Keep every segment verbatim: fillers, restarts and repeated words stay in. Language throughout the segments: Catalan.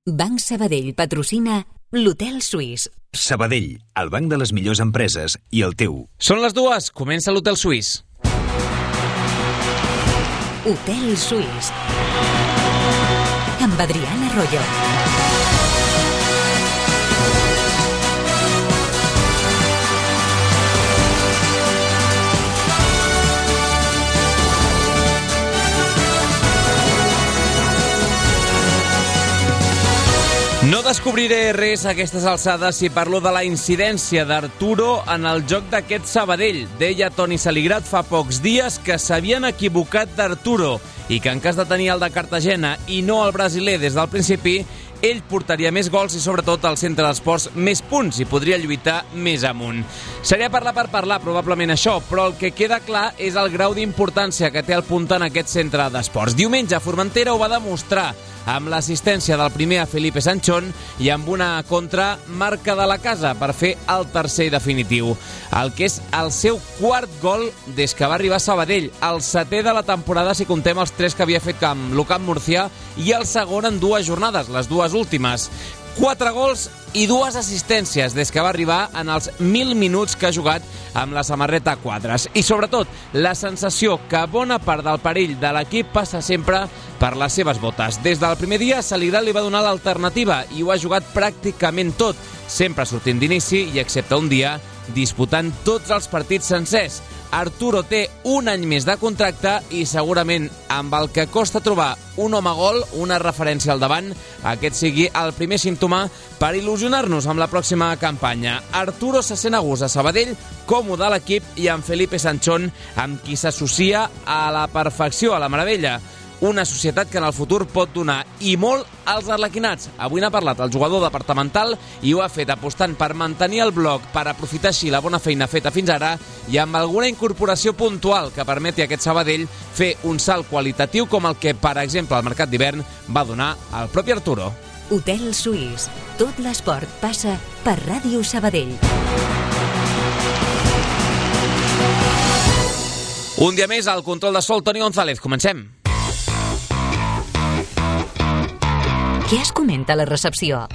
Banc Sabadell patrocina l'Hotel Suís. Sabadell, el banc de les millors empreses i el teu. Són les dues, comença l'Hotel Suís. Hotel Suís. Amb Adrián Arroyo. No descobriré res a aquestes alçades si parlo de la incidència d'Arturo en el joc d'aquest Sabadell. Deia Toni Saligrat fa pocs dies que s'havien equivocat d'Arturo i que en cas de tenir el de Cartagena i no el brasiler des del principi, ell portaria més gols i sobretot al centre d'esports més punts i podria lluitar més amunt. Seria parlar per parlar, probablement això, però el que queda clar és el grau d'importància que té el punta en aquest centre d'esports. Diumenge, Formentera ho va demostrar amb l'assistència del primer a Felipe Sanchón i amb una contra marca de la casa per fer el tercer definitiu. El que és el seu quart gol des que va arribar a Sabadell, el setè de la temporada si comptem els tres que havia fet amb l'Ucamp Murcia i el segon en dues jornades, les dues últimes. Quatre gols i dues assistències des que va arribar en els mil minuts que ha jugat amb la samarreta a quadres. I sobretot, la sensació que bona part del perill de l'equip passa sempre per les seves botes. Des del primer dia, Saligrat li va donar l'alternativa i ho ha jugat pràcticament tot, sempre sortint d'inici i, excepte un dia, disputant tots els partits sencers. Arturo té un any més de contracte i segurament amb el que costa trobar un home gol, una referència al davant, aquest sigui el primer símptoma per il·lusionar-nos amb la pròxima campanya. Arturo se sent a gust a Sabadell, còmode a l'equip i amb Felipe Sanchón, amb qui s'associa a la perfecció, a la meravella. Una societat que en el futur pot donar i molt als arlequinats. Avui n'ha parlat el jugador departamental i ho ha fet apostant per mantenir el bloc, per aprofitar així la bona feina feta fins ara i amb alguna incorporació puntual que permeti a aquest Sabadell fer un salt qualitatiu com el que, per exemple, al mercat d'hivern va donar el propi Arturo. Hotel Suís. Tot l'esport passa per Ràdio Sabadell. Un dia més al control de sol, Toni González. Comencem. Què es comenta a la recepció?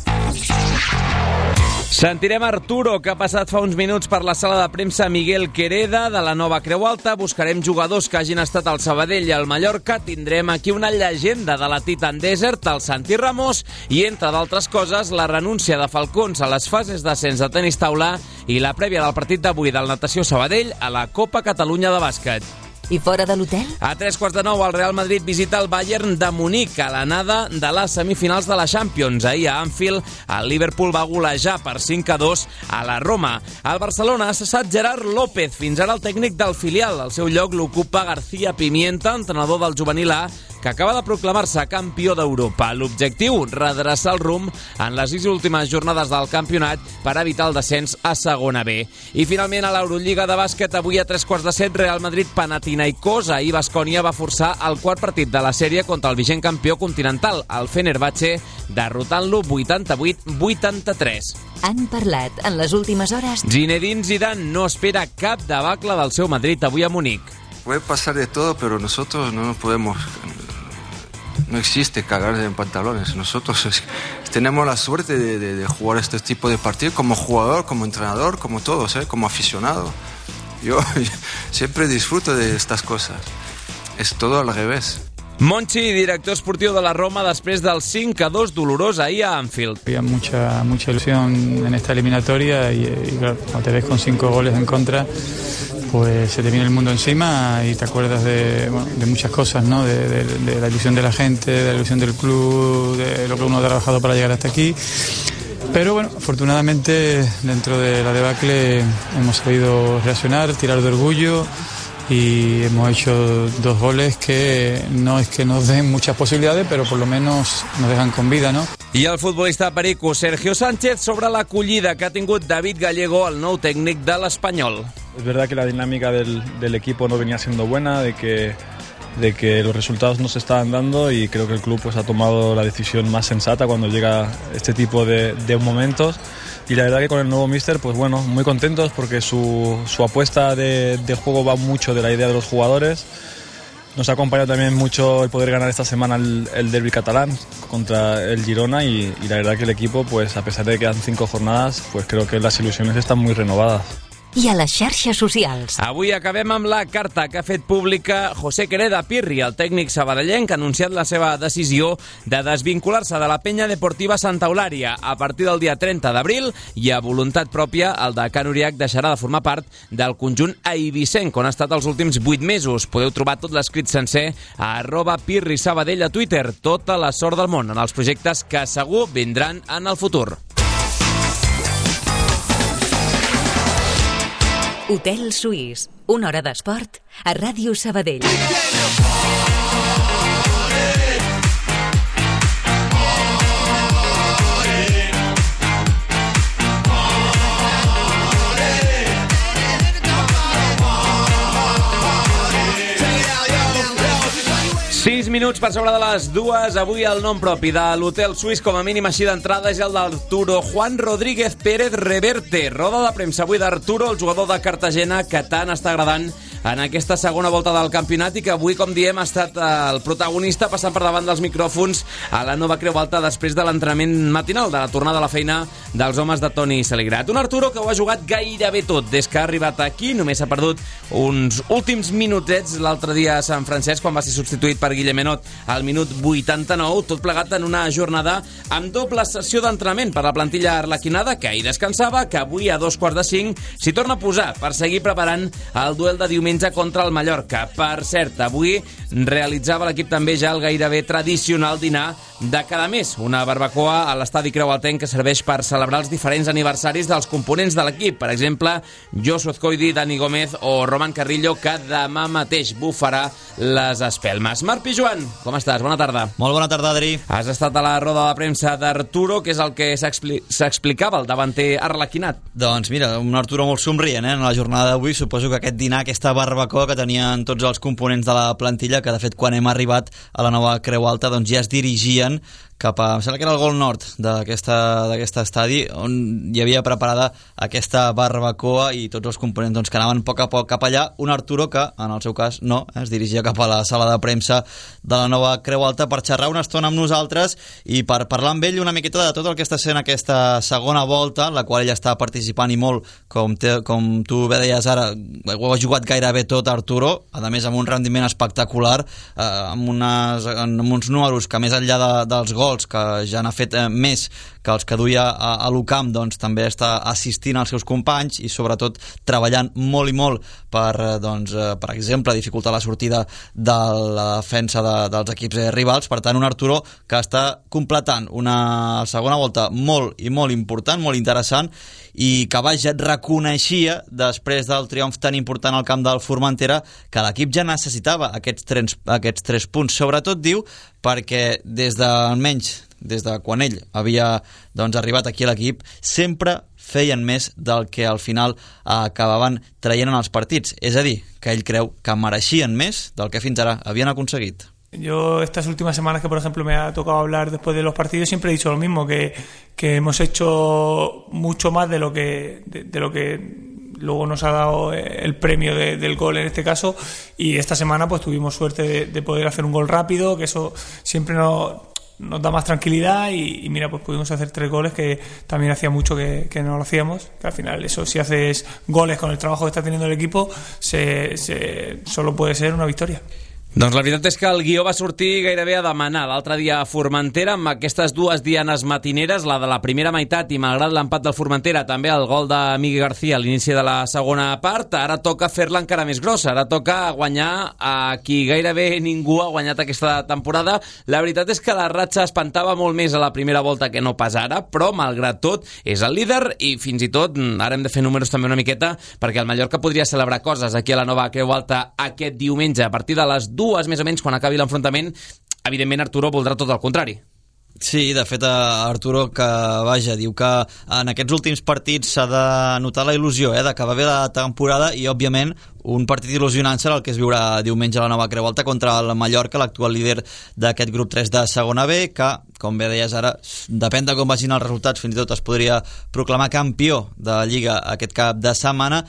Sentirem Arturo, que ha passat fa uns minuts per la sala de premsa Miguel Quereda de la nova Creu Alta. Buscarem jugadors que hagin estat al Sabadell i al Mallorca. Tindrem aquí una llegenda de la Titan Desert, el Santi Ramos, i, entre d'altres coses, la renúncia de Falcons a les fases d'ascens de tenis taula i la prèvia del partit d'avui del Natació Sabadell a la Copa Catalunya de bàsquet. I fora de l'hotel? A tres quarts de nou, el Real Madrid visita el Bayern de Munic a l'anada de les semifinals de la Champions. Ahir a Anfield, el Liverpool va golejar per cinc a dos a la Roma. Al Barcelona ha cessat Gerard López, fins ara el tècnic del filial. El seu lloc l'ocupa García Pimienta, entrenador del juvenil A, que acaba de proclamar-se campió d'Europa. L'objectiu, redreçar el rumb en les sis últimes jornades del campionat per evitar el descens a segona B. I finalment a l'Eurolliga de bàsquet, avui a tres quarts de set, Real Madrid-Panathinaikos. Ahir Baskonia va forçar el quart partit de la sèrie contra el vigent campió continental, el Fenerbahce, derrotant-lo vuitanta-vuit a vuitanta-tres. Han parlat en les últimes hores. Zinedine Zidane no espera cap debacle del seu Madrid avui a Munic. Puede pasar de todo, pero nosotros no nos podemos... No existe cagarse en pantalones. Nosotros es, tenemos la suerte de, de, de jugar este tipo de partidos como jugador, como entrenador, como todos, ¿eh? Como aficionado. Yo siempre disfruto de estas cosas. Es todo al revés. Monchi, director esportiu de la Roma, després del cinc a dos dolorós ahir a Anfield. Había mucha, mucha ilusión en esta eliminatoria y, y claro, cuando te ves con cinco goles en contra, pues se te viene el mundo encima y te acuerdas de, bueno, de muchas cosas, ¿no? De, de, de la ilusión de la gente, de la ilusión del club, de lo que uno ha trabajado para llegar hasta aquí. Pero bueno, afortunadamente dentro de la debacle hemos sabido reaccionar, tirar de orgullo y hemos hecho dos goles que no es que nos den muchas posibilidades, pero por lo menos nos dejan con vida, ¿no? I el futbolista perico Sergio Sánchez sobre l'acollida que ha tingut David Gallego, el nou tècnic de l'Espanyol. Es verdad que la dinámica del, del equipo no venía siendo buena, de que, de que los resultados no se estaban dando y creo que el club pues, ha tomado la decisión más sensata cuando llega este tipo de, de momentos. Y la verdad que con el nuevo míster, pues bueno, muy contentos porque su, su apuesta de, de juego va mucho de la idea de los jugadores. nos ha acompañado también mucho el poder ganar esta semana el, el derbi catalán contra el Girona y, y la verdad que el equipo, pues a pesar de que quedan cinco jornadas, pues creo que las ilusiones están muy renovadas. I a les xarxes socials. Avui acabem amb la carta que ha fet pública José Quereda Pirri, el tècnic sabadellenc, que ha anunciat la seva decisió de desvincular-se de la penya deportiva Santa Eulària a partir del dia trenta d'abril i a voluntat pròpia el de Can Uriach deixarà de formar part del conjunt eivissenc, on ha estat els últims vuit mesos. Podeu trobar tot l'escrit sencer a arroba Pirri Sabadell a Twitter. Tota la sort del món en els projectes que segur vindran en el futur. Hotel Suís, una hora d'esport a Ràdio Sabadell. Sis minuts per sobre de les dues. Avui el nom propi de l'Hotel Suís, com a mínim així d'entrada, és el d'Arturo Juan Rodríguez Pérez Reverte. Roda de premsa avui d'Arturo, el jugador de Cartagena, que tant està agradant en aquesta segona volta del campionat i que avui, com diem, ha estat el protagonista passant per davant dels micròfons a la nova Creu Alta després de l'entrenament matinal, de la tornada a la feina dels homes de Toni Saligrat. Un Arturo que ho ha jugat gairebé tot des que ha arribat aquí. Només ha perdut uns últims minutets l'altre dia a Sant Francesc, quan va ser substituït per Guillem Enot al minut vuitanta-nou, tot plegat en una jornada amb doble sessió d'entrenament per la plantilla arlequinada, que ahir descansava, que avui a dos quarts de cinc s'hi torna a posar per seguir preparant el duel de diumenge contra el Mallorca. Per cert, avui realitzava l'equip també ja el gairebé tradicional dinar de cada mes, una barbacoa a l'estadi Creu Altenc que serveix per celebrar els diferents aniversaris dels components de l'equip. Per exemple, Josu Azcoidi, Dani Gómez o Roman Carrillo, que demà mateix bufarà les espelmes. Marc Pijuan, com estàs? Bona tarda. Molt bona tarda, Adri. Has estat a la roda de premsa d'Arturo, que és el que s'explicava, el davanter arlequinat. Doncs mira, un Arturo molt somrient, eh? En la jornada d'avui suposo que aquest dinar, aquesta barbacoa que tenien tots els components de la plantilla, que de fet quan hem arribat a la nova Creu Alta doncs ja es dirigien cap a, em sembla que era el Gol Nord d'aquest estadi, on hi havia preparada aquesta barbacoa i tots els components doncs, que anaven a poc a poc cap allà. Un Arturo que, en el seu cas, no, eh, es dirigia cap a la sala de premsa de la nova Creu Alta per xerrar una estona amb nosaltres i per parlar amb ell una miqueta de tot el que està sent aquesta segona volta, en la qual ell està participant i molt, com, te, com tu bé deies ara, ho ha jugat gairebé tot Arturo, a més amb un rendiment espectacular, eh, amb, unes, amb uns números que més enllà de, dels gols que ja n'ha fet eh, més que els que duia a, a l'Ucamp, doncs també està assistint als seus companys i sobretot treballant molt i molt per, eh, doncs, eh, per exemple, dificultar la sortida de la defensa de, dels equips eh, rivals. Per tant, un Arturo que està completant una segona volta molt i molt important, molt interessant, i que vaja, reconeixia després del triomf tan important al camp del Formentera que l'equip ja necessitava aquests tres, aquests tres punts. Sobretot diu perquè des de, almenys des de quan ell havia doncs, arribat aquí a l'equip, sempre feien més del que al final acabaven traient en els partits. És a dir, que ell creu que mereixien més del que fins ara havien aconseguit. Yo estas últimas semanas que por ejemplo me ha tocado hablar después de los partidos siempre he dicho lo mismo, que, que hemos hecho mucho más de lo que de, de lo que luego nos ha dado el premio de, del gol en este caso, y esta semana pues tuvimos suerte de, de poder hacer un gol rápido, que eso siempre nos, nos da más tranquilidad y, y mira, pues pudimos hacer tres goles que también hacía mucho que, que no lo hacíamos, que al final eso, si haces goles con el trabajo que está teniendo el equipo, se, se, solo puede ser una victoria. Doncs la veritat és que el guió va sortir gairebé a demanar l'altre dia a Formentera amb aquestes dues dianes matineres, la de la primera meitat i malgrat l'empat del Formentera, també el gol de Miguel García a l'inici de la segona part. Ara toca fer-la encara més grossa, ara toca guanyar a qui gairebé ningú ha guanyat aquesta temporada. La veritat és que la ratxa espantava molt més a la primera volta que no pas ara, però malgrat tot és el líder i fins i tot ara hem de fer números també una miqueta perquè el Mallorca podria celebrar coses aquí a la nova Creu Alta aquest diumenge a partir de les dues més o menys quan acabi l'enfrontament. Evidentment Arturo voldrà tot el contrari. Sí, de fet Arturo que vaja, diu que en aquests últims partits s'ha de notar la il·lusió eh, d'acabar bé la temporada i òbviament un partit il·lusionant serà el que es viurà diumenge a la nova Creu Alta contra el Mallorca, l'actual líder d'aquest grup tres de segona B, que com bé deies ara, depèn de com vagin els resultats, fins i tot es podria proclamar campió de la Lliga aquest cap de setmana.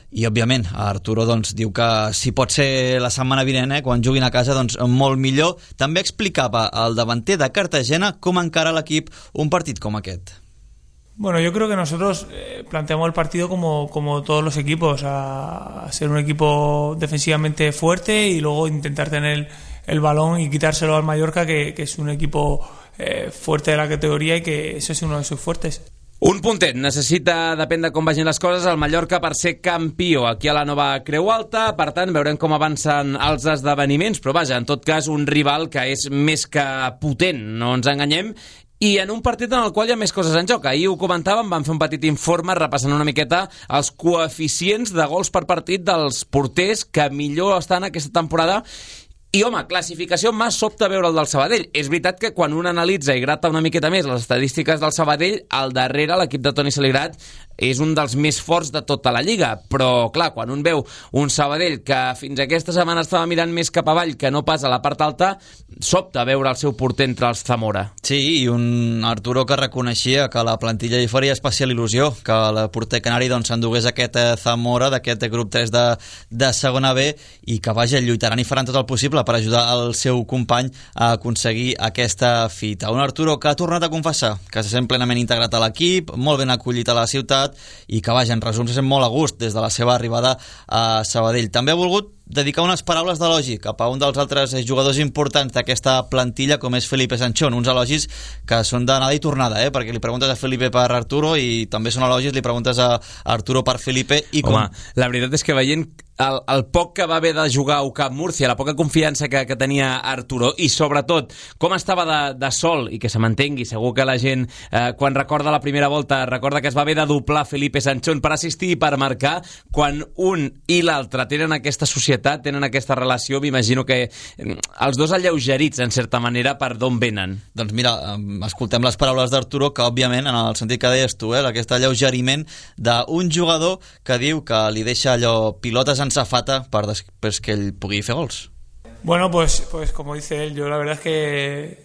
i òbviament Arturo doncs, diu que si pot ser la setmana vinent, eh, quan juguin a casa, doncs molt millor. També explicava el davanter de Cartagena com encara l'equip un partit com aquest. Bueno, yo creo que nosotros eh, planteamos el partido como, como todos los equipos, a, a ser un equipo defensivamente fuerte y luego intentar tener el, el balón y quitárselo al Mallorca, que, que es un equipo eh, fuerte de la categoría y que ese es uno de sus fuertes. Un puntet necessita, depèn de com vagin les coses, el Mallorca per ser campió aquí a la nova Creu Alta. Per tant, veurem com avancen els esdeveniments, però vaja, en tot cas, un rival que és més que potent, no ens enganyem, i en un partit en el qual hi ha més coses en joc. Ahir ho comentàvem, vam fer un petit informe repassant una miqueta els coeficients de gols per partit dels porters que millor estan aquesta temporada. I, home, classificació m'ha sobte veure el del Sabadell. És veritat que quan un analitza i grata una miqueta més les estadístiques del Sabadell, al darrere l'equip de Toni Saligrat és un dels més forts de tota la Lliga. Però, clar, quan un veu un Sabadell que fins aquesta setmana estava mirant més cap avall que no pas a la part alta, sobta veure el seu porter entre els Zamora. Sí, i un Arturo que reconeixia que la plantilla hi faria especial il·lusió, que el porter canari doncs, s'endugués aquest Zamora d'aquest grup tres de, de segona B, i que, vaja, lluitaran i faran tot el possible per ajudar el seu company a aconseguir aquesta fita. Un Arturo que ha tornat a confessar que se sent plenament integrat a l'equip, molt ben acollit a la ciutat, i que, vaja, en resum, se sent molt a gust des de la seva arribada a Sabadell. També ha volgut dedicar unes paraules d'elogi cap a un dels altres jugadors importants d'aquesta plantilla, com és Felipe Sanchón, uns elogis que són d'anada i tornada, eh? Perquè li preguntes a Felipe per Arturo i també són elogis, li preguntes a Arturo per Felipe i com... Home, la veritat és que veient el, el poc que va haver de jugar a U C A M Múrcia, la poca confiança que, que tenia Arturo, i sobretot com estava de, de sol, i que se m'entengui, segur que la gent eh, quan recorda la primera volta recorda que es va haver de doblar Felipe Sanchón per assistir i per marcar, quan un i l'altre tenen aquesta societat, tenen aquesta relació, m'imagino que els dos alleugerits, en certa manera, per d'on venen. Doncs mira, escoltem les paraules d'Arturo, que òbviament, en el sentit que deies tu, eh, aquest alleugeriment d'un jugador que diu que li deixa allò pilotes en safata per després que ell pugui fer gols. Bueno, pues, pues como dice él, yo la verdad es que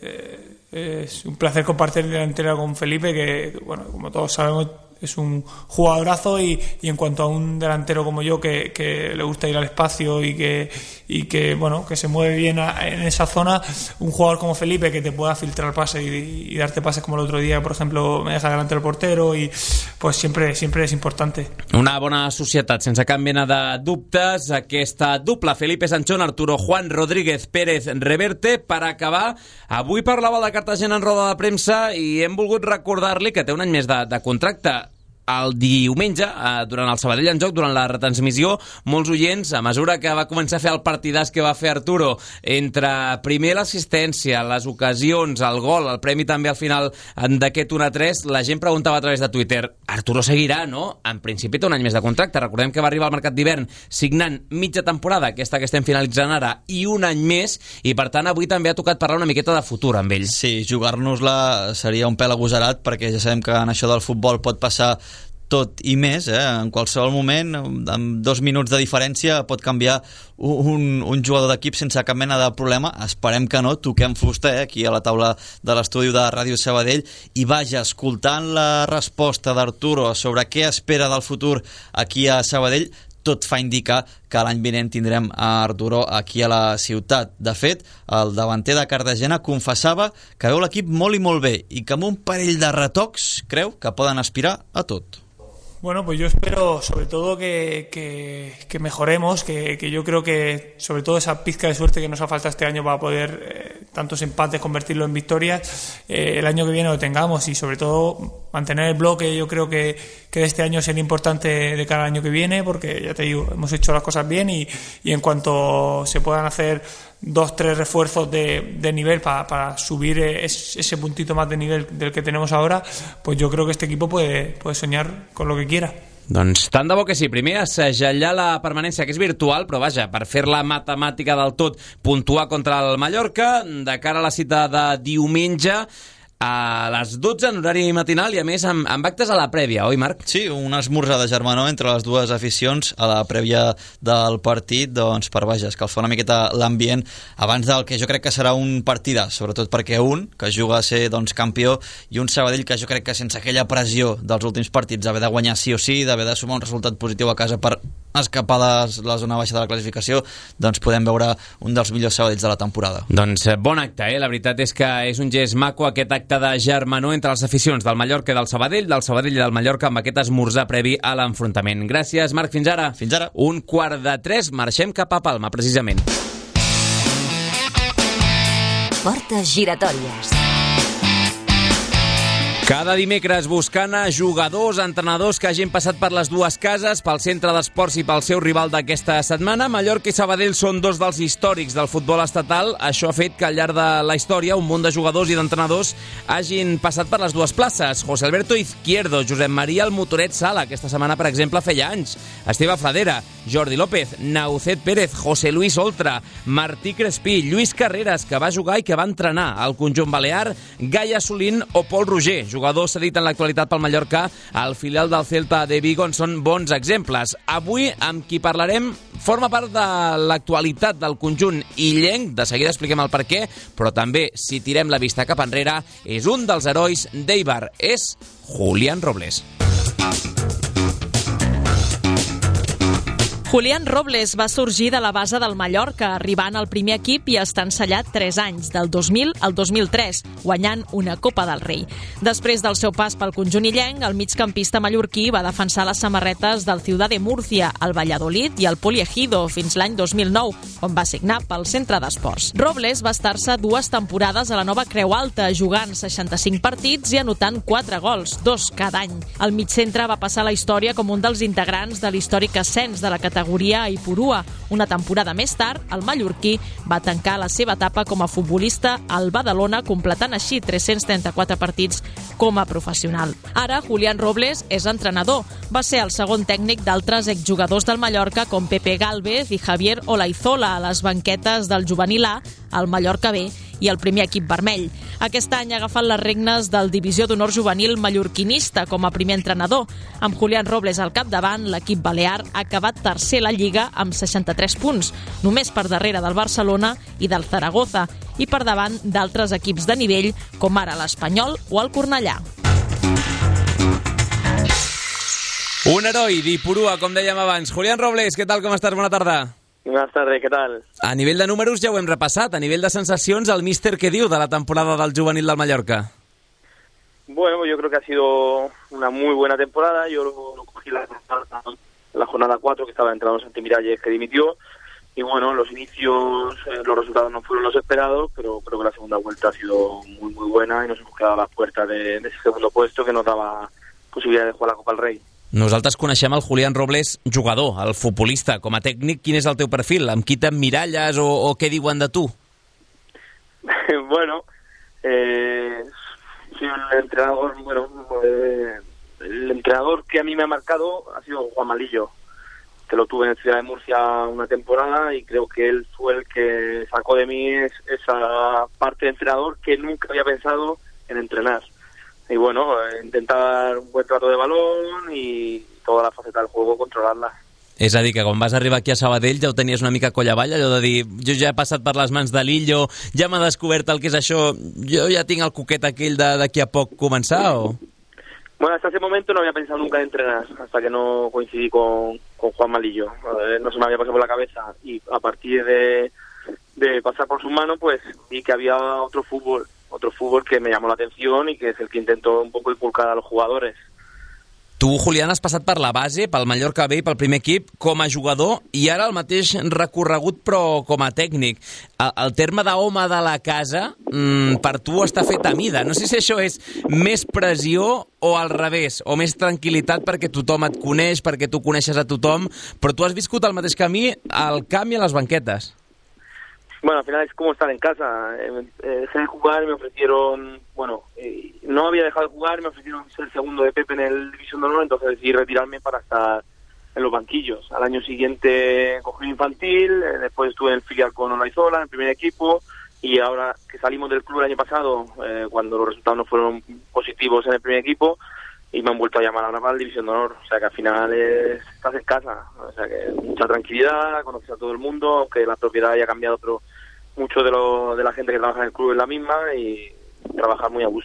eh, es un placer compartir delantera con Felipe, que, bueno, como todos sabemos, es un jugadorazo, y, y en cuanto a un delantero como yo que, que le gusta ir al espacio y que, y que bueno, que se mueve bien a, en esa zona, un jugador como Felipe que te pueda filtrar pases y, y darte pases como el otro día, por ejemplo, me deja delante del portero, y pues siempre, siempre es importante. Una bona societat, sense cap mena de dubtes, aquesta dupla Felipe Sanchón, Arturo Juan Rodríguez Pérez Reverte. Per acabar, avui parlava de Cartagena en roda de premsa i hem volgut recordar-li que té un any més de, de contracte. El diumenge, durant el Sabadell en joc, durant la retransmissió, molts oients, a mesura que va començar a fer el partidàs que va fer Arturo, entre primer l'assistència, les ocasions, el gol, el premi també al final d'aquest un a tres, la gent preguntava a través de Twitter, Arturo seguirà, no? En principi té un any més de contracte. Recordem que va arribar al mercat d'hivern signant mitja temporada, aquesta que estem finalitzant ara, i un any més, i per tant avui també ha tocat parlar una miqueta de futur amb ell. Sí, jugar-nos-la seria un pèl agosarat, perquè ja sabem que en això del futbol pot passar tot i més, eh? En qualsevol moment, amb dos minuts de diferència pot canviar un, un jugador d'equip sense cap mena de problema. Esperem que no, toquem fusta, eh? Aquí a la taula de l'estudi de Ràdio Sabadell. I vaja, escoltant la resposta d'Arturo sobre què espera del futur aquí a Sabadell, tot fa indicar que l'any vinent tindrem a Arturo aquí a la ciutat. De fet, el davanter de Cartagena confessava que veu l'equip molt i molt bé i que amb un parell de retocs creu que poden aspirar a tot. Bueno, pues yo espero sobre todo que, que, que mejoremos, que, que yo creo que sobre todo esa pizca de suerte que nos ha faltado este año para poder eh, tantos empates convertirlo en victorias, eh, el año que viene lo tengamos, y sobre todo mantener el bloque. Yo creo que, que este año será importante de cara al año que viene, porque ya te digo, hemos hecho las cosas bien, y, y en cuanto se puedan hacer dos, tres refuerzos de, de nivel para, para subir es, ese puntito más de nivel del que tenemos ahora, pues yo creo que este equipo puede, puede soñar con lo que quiera. Doncs tant de bo que sí. Primer, assajallar la permanència, que és virtual, però vaja, per fer-la matemàtica del tot, puntuar contra el Mallorca, de cara a la cita de diumenge, a les dotze en horari matinal, i a més amb, amb actes a la prèvia, oi Marc? Sí, un esmorzar de germanor entre les dues aficions a la prèvia del partit, doncs per vaja, escalfar una miqueta l'ambient abans del que jo crec que serà un partidà, sobretot perquè un que juga a ser doncs, campió, i un Sabadell que jo crec que sense aquella pressió dels últims partits d'haver de guanyar sí o sí, d'haver de sumar un resultat positiu a casa per escapar de la zona baixa de la classificació, doncs podem veure un dels millors Sabadells de la temporada. Doncs bon acte, eh? La veritat és que és un gest maco aquest acte de germanor entre les aficions del Mallorca i del Sabadell, del Sabadell i del Mallorca amb aquest esmorzar previ a l'enfrontament. Gràcies, Marc, fins ara. Fins ara. Un quart de tres, marxem cap a Palma, precisament. Portes giratòries. Cada dimecres buscant a jugadors, entrenadors que hagin passat per les dues cases, pel centre d'esports i pel seu rival d'aquesta setmana. Mallorca i Sabadell són dos dels històrics del futbol estatal. Això ha fet que al llarg de la història un munt de jugadors i d'entrenadors hagin passat per les dues places. José Alberto Izquierdo, Josep Maria el Motoret Sala, aquesta setmana, per exemple, feia anys. Esteve Fladera, Jordi López, Naucet Pérez, José Luis Oltra, Martí Crespí, Lluís Carreras, que va jugar i que va entrenar al conjunt balear, Gai Assolín o Pol Roger, jugador cedit en l'actualitat pel Mallorca al filial del Celta de Vigo, en són bons exemples. Avui, amb qui parlarem, forma part de l'actualitat del conjunt illenc, de seguida expliquem el per què, però també, si tirem la vista cap enrere, és un dels herois d'Eibar, és Julián Robles. Julián Robles va sorgir de la base del Mallorca, arribant al primer equip i està encellat tres anys, del dos mil al dos mil tres, guanyant una Copa del Rei. Després del seu pas pel conjunt illenc, el migcampista mallorquí va defensar les samarretes del Ciudad de Murcia, el Valladolid i el Poliegido fins l'any dos mil nou, on va signar pel Centre d'Esports. Robles va estar-se dues temporades a la nova Creu Alta, jugant seixanta-cinc partits i anotant quatre gols, dos cada any. El migcentre va passar a la història com un dels integrants de l'històric ascens de la categoria a Ipurua. Una temporada més tard, el mallorquí va tancar la seva etapa com a futbolista al Badalona, completant així tres-cents trenta-quatre partits com a professional. Ara, Julián Robles és entrenador. Va ser el segon tècnic d'altres exjugadors del Mallorca com Pepe Gálvez i Javier Olaizola a les banquetes del juvenil A, el Mallorca B i el primer equip vermell. Aquest any ha agafat les regnes del Divisió d'Honor Juvenil mallorquinista com a primer entrenador. Amb Julián Robles al capdavant, l'equip balear ha acabat tercer a la Lliga amb seixanta-tres punts, només per darrere del Barcelona i del Zaragoza, i per davant d'altres equips de nivell com ara l'Espanyol o el Cornellà. Un heroi d'Ipurua, com dèiem abans. Julián Robles, què tal, com estàs? Bona tarda. Buenas tardes, ¿qué tal? A nivell de números ja ho hem repassat. A nivell de sensacions, el míster què diu de la temporada del juvenil del Mallorca? Bueno, yo creo que ha sido una muy buena temporada. Yo lo, lo cogí la, la jornada cuatro, que estaba entrenando Santi Miralles, que dimitió. Y bueno, los inicios, eh, los resultados no fueron los esperados, pero creo que la segunda vuelta ha sido muy, muy buena y nos hemos quedado a las puertas de, de ese segundo puesto que nos daba posibilidad de jugar la Copa del Rei. Nosaltres coneixem el Julián Robles jugador, el futbolista. Com a tècnic, quin és el teu perfil? Amb qui t'emmiralles o, o què diuen de tu? Bueno, eh, soy un entrenador, bueno, eh, el entrenador que a mí me ha marcado ha sido Juan Malillo, que lo tuve en Ciudad de Murcia una temporada y creo que él fue el que sacó de mí es, esa parte de entrenador que nunca había pensado en entrenar. Y bueno, intentar un buen trato de balón y toda la faceta del juego, controlarla. És a dir, que quan vas arribar aquí a Sabadell ja ho tenies una mica coll avall, allò de dir, jo ja he passat per les mans de l'Illo, ja m'ha descobert el que és això, jo ja tinc el coquet aquell de d'aquí a poc començar, o...? Bueno, hasta ese momento no había pensado nunca en entrenar, hasta que no coincidí con, con Juan Malillo. Eh, no se me había pasado por la cabeza y a partir de, de pasar por sus manos, pues vi que había otro fútbol, otro fútbol que me llamó la atención y que es el que intento un poco inculcar a los jugadores. Tu, Julián, has passat per la base, pel Mallorca B i pel primer equip com a jugador i ara el mateix recorregut però com a tècnic. El, el terme d'home de la casa mmm, per tu està fet a mida. No sé si això és més pressió o al revés, o més tranquil·litat perquè tothom et coneix, perquè tu coneixes a tothom, però tu has viscut el mateix camí al camp i a les banquetes. Bueno, al final es como estar en casa. Eh, eh, dejé de jugar, me ofrecieron, bueno, eh, no había dejado de jugar, me ofrecieron ser segundo de Pepe en el División de Honor, entonces decidí retirarme para estar en los banquillos. Al año siguiente cogí infantil, eh, después estuve en el filial con Olaizola, en el primer equipo, y ahora que salimos del club el año pasado, eh, cuando los resultados no fueron positivos en el primer equipo, y me han vuelto a llamar ahora para la División de Honor. O sea que al final es, estás en casa, o sea que mucha tranquilidad, conoces a todo el mundo, aunque la propiedad haya cambiado, pero mucho de, lo, de la gente que trabaja en el club es la misma y trabajar muy a gusto.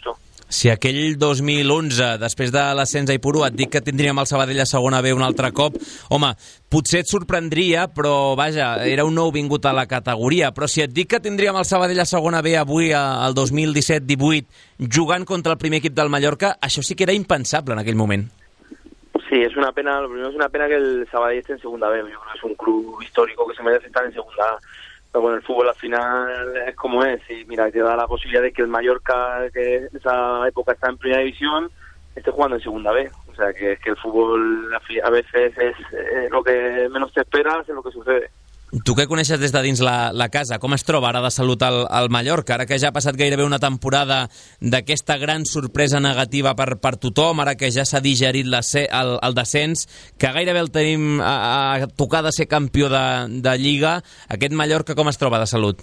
Si aquell dos mil onze, després de l'ascens a Ipurú, et dic que tindríem el Sabadell a segona B un altre cop, home, potser et sorprendria, però vaja, era un nou vingut a la categoria. Però si et dic que tindríem el Sabadell a segona B avui, al dos mil disset divuit, jugant contra el primer equip del Mallorca, això sí que era impensable en aquell moment. Sí, es una pena, lo primero es una pena que el Sabadell esté en segunda B. Yo creo que es un club histórico que se merece estar en segunda A. Pero bueno, el fútbol al final es como es, y mira, te da la posibilidad de que el Mallorca, que en esa época está en primera división, esté jugando en segunda B. O sea, que es que el fútbol a veces es eh, lo que menos te esperas, es lo que sucede. Tu que coneixes des de dins la, la casa, com es troba ara de salut al, al Mallorca? Ara que ja ha passat gairebé una temporada d'aquesta gran sorpresa negativa per, per tothom, ara que ja s'ha digerit la, el, el descens, que gairebé el tenim a, a tocar de ser campió de, de Lliga, aquest Mallorca com es troba de salut?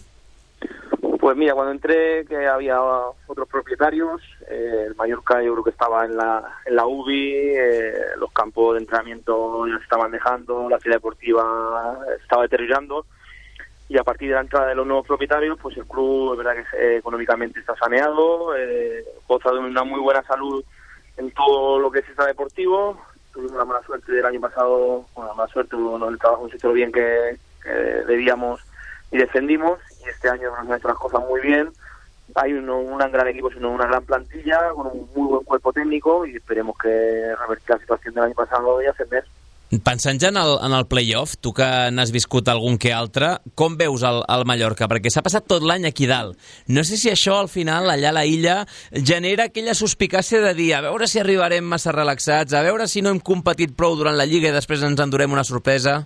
Pues mira, cuando entré que había otros propietarios, eh, el Mallorca yo creo que estaba en la, en la U B I, eh, los campos de entrenamiento ya se estaban dejando, la ciudad deportiva se estaba deteriorando, y a partir de la entrada de los nuevos propietarios, pues el club es verdad que eh, económicamente está saneado, eh, goza de una muy buena salud en todo lo que es esta deportivo. Tuvimos la mala suerte del año pasado, bueno, la mala suerte, bueno, el trabajo se hizo bien que, que debíamos y defendimos, y este año nos han hecho las cosas muy bien. Hay un, un gran equipo, sino una gran plantilla, con un muy buen cuerpo técnico, y esperemos que revertir la situación del año pasado y ascender. Pensant ja en el, en el play-off, tu que n'has viscut algun que altre, com veus el, el Mallorca? Perquè s'ha passat tot l'any aquí dalt. No sé si això al final, allà a la illa, genera aquella suspicàcia de dir a veure si arribarem massa relaxats, a veure si no hem competit prou durant la Lliga i després ens endurem una sorpresa.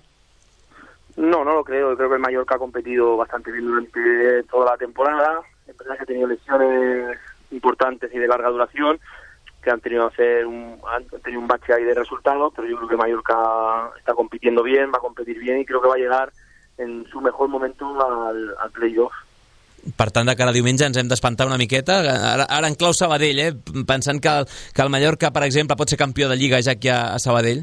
No, no lo creo. Creo que el Mallorca ha competido bastante bien durante toda la temporada. Es verdad que ha tenido lesiones importantes y de larga duración, que han tenido, hacer un, han tenido un bache ahí de resultados, pero yo creo que Mallorca está compitiendo bien, va a competir bien y creo que va a llegar en su mejor momento al, al playoff. Per tant, de cara a diumenge ens hem d'espantar una miqueta. Ara, ara en clau Sabadell, eh? Pensant que, que el Mallorca, per exemple, pot ser campió de Lliga ja aquí a, a Sabadell.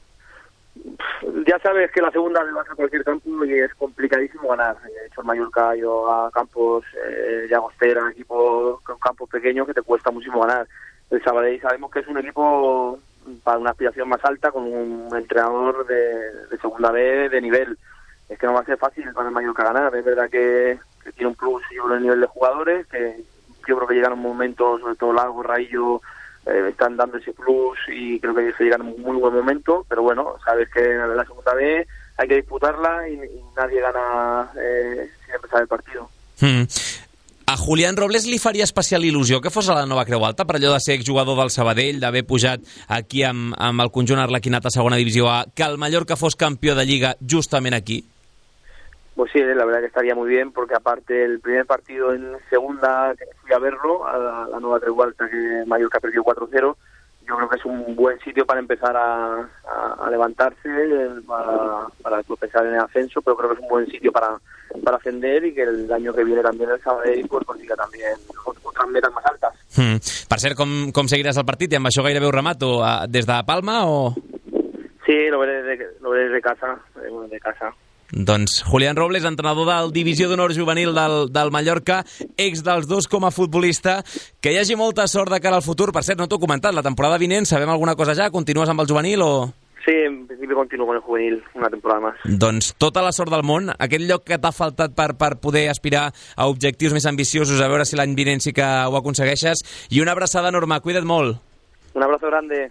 Ya sabes que la segunda le vas a cualquier campo y es complicadísimo ganar. De hecho, el Mallorca ha ido a campos eh, Llagostera, equipos con campos pequeños que te cuesta muchísimo ganar. El Sabadell sabemos que es un equipo para una aspiración más alta, con un entrenador de, de segunda B de nivel. Es que no va a ser fácil para el Mallorca ganar. Es verdad que, que tiene un plus sobre el nivel de jugadores, que yo creo que llegan un momento, sobre todo Lago, Raillo, eh, están dando ese plus y creo que se llegan en un muy buen momento, pero bueno, sabes que en la segunda B hay que disputarla y, y nadie gana eh, sin empezar el partido. Hmm. A Julián Robles li faria especial il·lusió que fos a la nova Creu Alta, per allò de ser exjugador del Sabadell, d'haver pujat aquí amb, amb el conjunt arlequinat a segona divisió A, que el Mallorca fos campió de Lliga justament aquí? Pues sí, la verdad que estaría muy bien, porque aparte el primer partido en segunda que fui a verlo, a la, la nueva Creu Alta, que Mallorca perdió cuatro cero, yo creo que es un buen sitio para empezar a, a, a levantarse, para, para empezar en el ascenso, pero creo que es un buen sitio para, para ascender y que el año que viene también el Sabadell pues, consiga también otras metas más altas. Hmm. Per cert, com, com seguiràs el partit? I amb això gairebé ho remato. Des de Palma o...? Sí, lo veré de, lo veré de casa, de casa. Doncs Julián Robles, entrenador del Divisió d'Honor Juvenil del, del Mallorca, ex dels dos com a futbolista, que hi hagi molta sort de cara al futur. Per cert, no t'ho he comentat, la temporada vinent sabem alguna cosa ja? Continues amb el juvenil o...? Sí, en principi continuo con el juvenil una temporada más. Doncs tota la sort del món, aquest lloc que t'ha faltat per, per poder aspirar a objectius més ambiciosos, a veure si l'any vinent sí que ho aconsegueixes, i una abraçada enorme, cuida't molt. Un abrazo grande.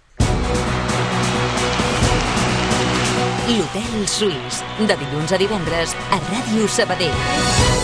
L'Hotel Suís, de dilluns a divendres a Ràdio Sabadell.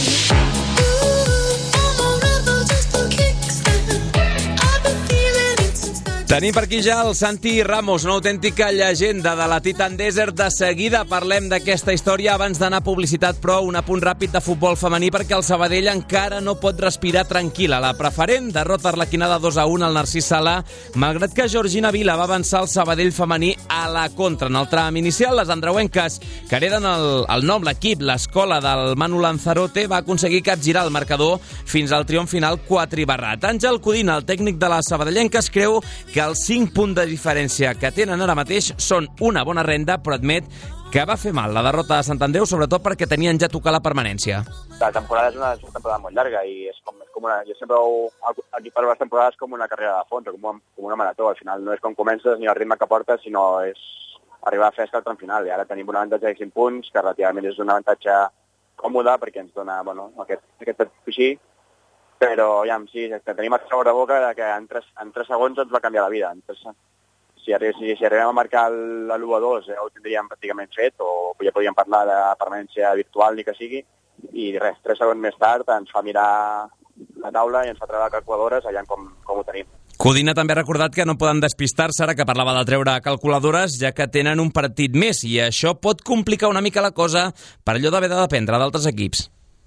Tenim per aquí ja el Santi Ramos, una autèntica llegenda de la Titan Desert. De seguida parlem d'aquesta història. Abans d'anar a publicitat, però, un apunt ràpid de futbol femení, perquè el Sabadell encara no pot respirar tranquil·la. La preferent derrota arlequinada dos a un al Narcís Sala, malgrat que Georgina Vila va avançar el Sabadell femení a la contra. En el tram inicial, les andreuenques, que hereden el, el nom, l'equip, l'escola del Manu Lanzarote, va aconseguir capgirar el marcador fins al triomf final quatribarrat. Àngel Codina, el tècnic de la sabadellenques, creu que que els cinc punts de diferència que tenen ara mateix són una bona renda, però admet que va fer mal la derrota de Sant Andreu, sobretot perquè tenien ja tocar la permanència. La temporada és una, és una temporada molt llarga i és com, és com una, jo sempre ho equiparo les temporades com una carrera de fons, com una, com una marató. Al final no és com comences ni el ritme que portes, sinó és arribar a fer el tram final. I ara tenim un avantatge de cinc punts, que relativament és un avantatge còmode, perquè ens dona bueno, aquest, aquest coixí, però ja, sí, tenim el sabor de boca de que en tres, en tres segons ens va canviar la vida. En tres, si, si, si arribem a marcar l'u a dos, ja ho tindríem pràcticament fet, o ja podríem parlar de permanència virtual, ni que sigui, i res, tres segons més tard ens fa mirar la taula i ens fa treure calculadores allà com, com ho tenim. Codina també ha recordat que no poden despistar-se, ara que parlava de treure calculadores, ja que tenen un partit més, i això pot complicar una mica la cosa per allò d'haver de dependre d'altres equips.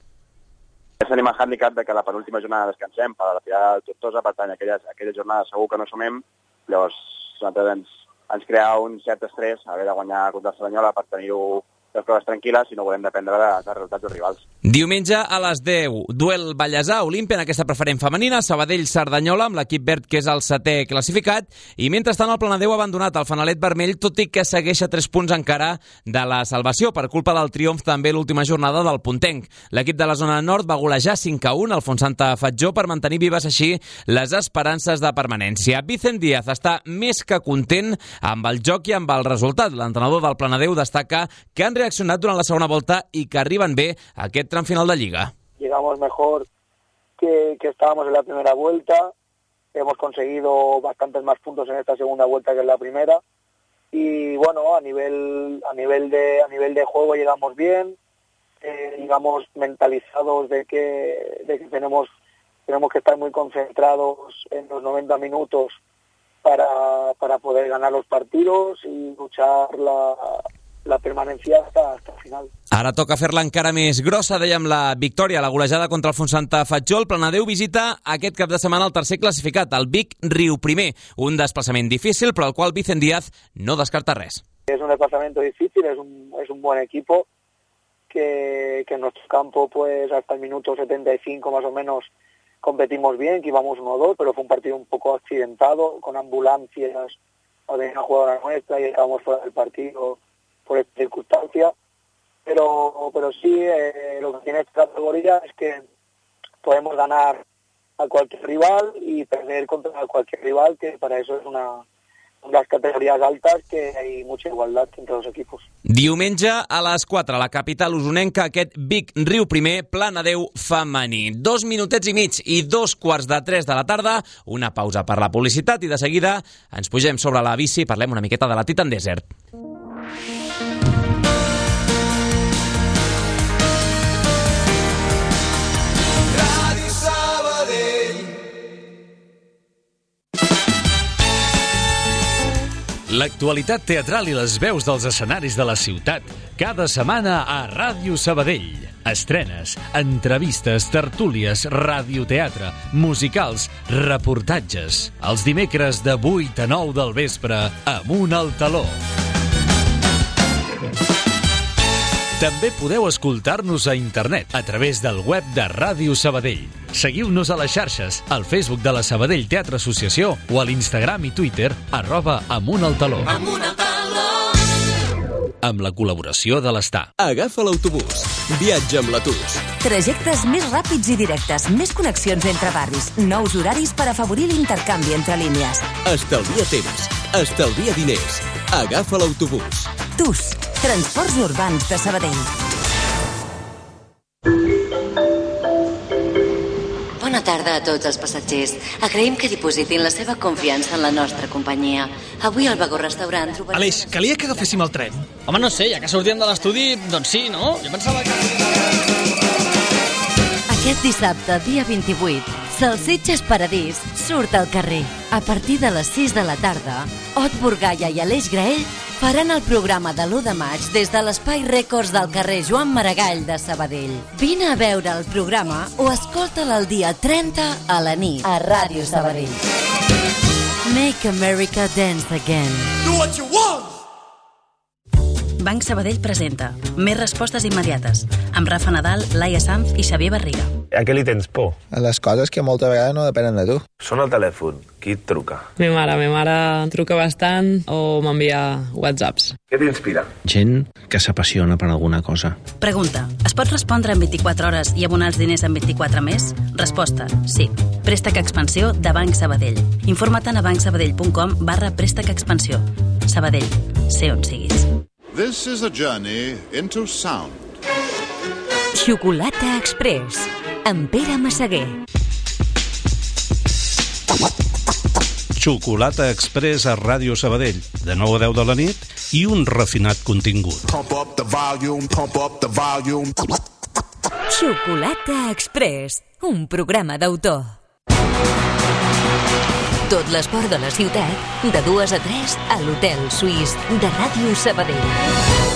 Tenim el handicap de que la penúltima jornada descansem per a la tirada de Tortosa, per tant, aquella, aquella jornada segur que no sumem, llavors nosaltres ens, ens crea un cert estrès haver de guanyar contra el Cerdanyola per tenir-ho les proves tranquil·les i no volem dependre de, de resultats dels rivals. Diumenge a les deu, duel Vallèsà Olímpia en aquesta preferent femenina, Sabadell-Cerdanyola amb l'equip verd que és el setè classificat, i mentrestant el Planadeu ha abandonat el fanalet vermell, tot i que segueix a tres punts encara de la salvació per culpa del triomf també l'última jornada del Puntenc. L'equip de la zona nord va golejar cinc a un al Fontsanta Fatjó per mantenir vives així les esperances de permanència. Vicent Díaz està més que content amb el joc i amb el resultat. L'entrenador del Planadeu destaca que han reaccionat durant la segona volta y que arriban bé a aquest tram final de Lliga. Llegamos mejor que, que estábamos en la primera vuelta, hemos conseguido bastantes más puntos en esta segunda vuelta que en la primera, y bueno, a nivel a nivel de a nivel de juego llegamos bien, eh, llegamos mentalizados de que de que tenemos tenemos que estar muy concentrados en los noventa minutos para para poder ganar los partidos y luchar la la permanencia hasta, hasta el final. Ara toca fer-la encara més grossa, dèiem la victòria, la golejada contra el Fontsanta Fatjó. El Planadeu visita aquest cap de setmana el tercer classificat, el Vic Riuprimer. Un desplaçament difícil, però al qual Vicent Díaz no descarta res. Es un desplazamiento difícil, es un, es un buen equipo, que, que en nuestro campo pues hasta el minuto setenta y cinco más o menos competimos bien, que íbamos uno dos, pero fue un partido un poco accidentado, con ambulancias, o de una jugadora nuestra y acabamos fuera del partido por esta circunstancia, pero pero sí, eh, lo que tiene esta categoría es que podemos ganar a cualquier rival y perder contra cualquier rival, que para eso es una, unas categorías altas, que hay mucha igualdad entre los equipos. Diumenge a les quatre, a la capital usonenca, aquest Vic Riuprimer Planadeu femení. Dos minutets i mig i dos quarts de tres de la tarda, una pausa per la publicitat i de seguida ens pugem sobre la bici i parlem una miqueta de la Titan Desert. L'actualitat teatral i les veus dels escenaris de la ciutat cada setmana a Ràdio Sabadell. Estrenes, entrevistes, tertúlies, radioteatre, musicals, reportatges. Els dimecres de vuit a nou del vespre, Amunt al Taló. També podeu escoltar-nos a internet a través del web de Ràdio Sabadell. Seguiu-nos a les xarxes, al Facebook de la Sabadell Teatre Associació o a l'Instagram i Twitter arroba Amunt al Taló. Amunt al Taló! Amb la col·laboració de l'Estar. Agafa l'autobús. Viatja amb la T U S. Trajectes més ràpids i directes, més connexions entre barris, nous horaris per afavorir l'intercanvi entre línies. Estalvia temps, estalvia diners. Agafa l'autobús. T U S, Transports Urbans de Sabadell. Bona tarda a tots els passatgers. Agraïm que dipositin la seva confiança en la nostra companyia. Avui al Vagó Restaurant trobarem... Aleix, calia que agaféssim el tren? Home, no sé, ja que sortíem de l'estudi, doncs sí, no? Jo pensava que... Aquest dissabte, dia vint-i-vuit, Salsitxes Paradís surt al carrer. A partir de les sis de la tarda, Ot Burgalla i Aleix Graell faran el programa de l'u de maig des de l'Espai Rècords del carrer Joan Maragall de Sabadell. Vine a veure el programa o escolta'l el dia trenta a la nit a Ràdio Sabadell. Make America Dance Again. Do what you want! Banc Sabadell presenta Més respostes immediates amb Rafa Nadal, Laia Sanz i Xavier Barriga. A què li tens por? A les coses que moltes vegades no depenen de tu. Sona el telèfon. Qui et truca? Mi mare. Mi mare em truca bastant o m'envia whatsapps. Què t'inspira? Gent que s'apassiona per alguna cosa. Pregunta. Es pot respondre en vint-i-quatre hores i abonar els diners en vint-i-quatre més? Resposta. Sí. Préstec Expansió de Banc Sabadell. Informa't a bancsabadell.com barra préstec expansió. Sabadell. Sé on siguis. This is a journey into sound. Xocolata Express, amb Pere Massaguer. Xocolata Express a Ràdio Sabadell, de nou a deu de la nit, i un refinat contingut. Pump up the volume, pump up the volume. Xocolata Express, un programa d'autor. Tot l'esport de la ciutat, de dues a tres, a l'Hotel Suís de Ràdio Sabadell.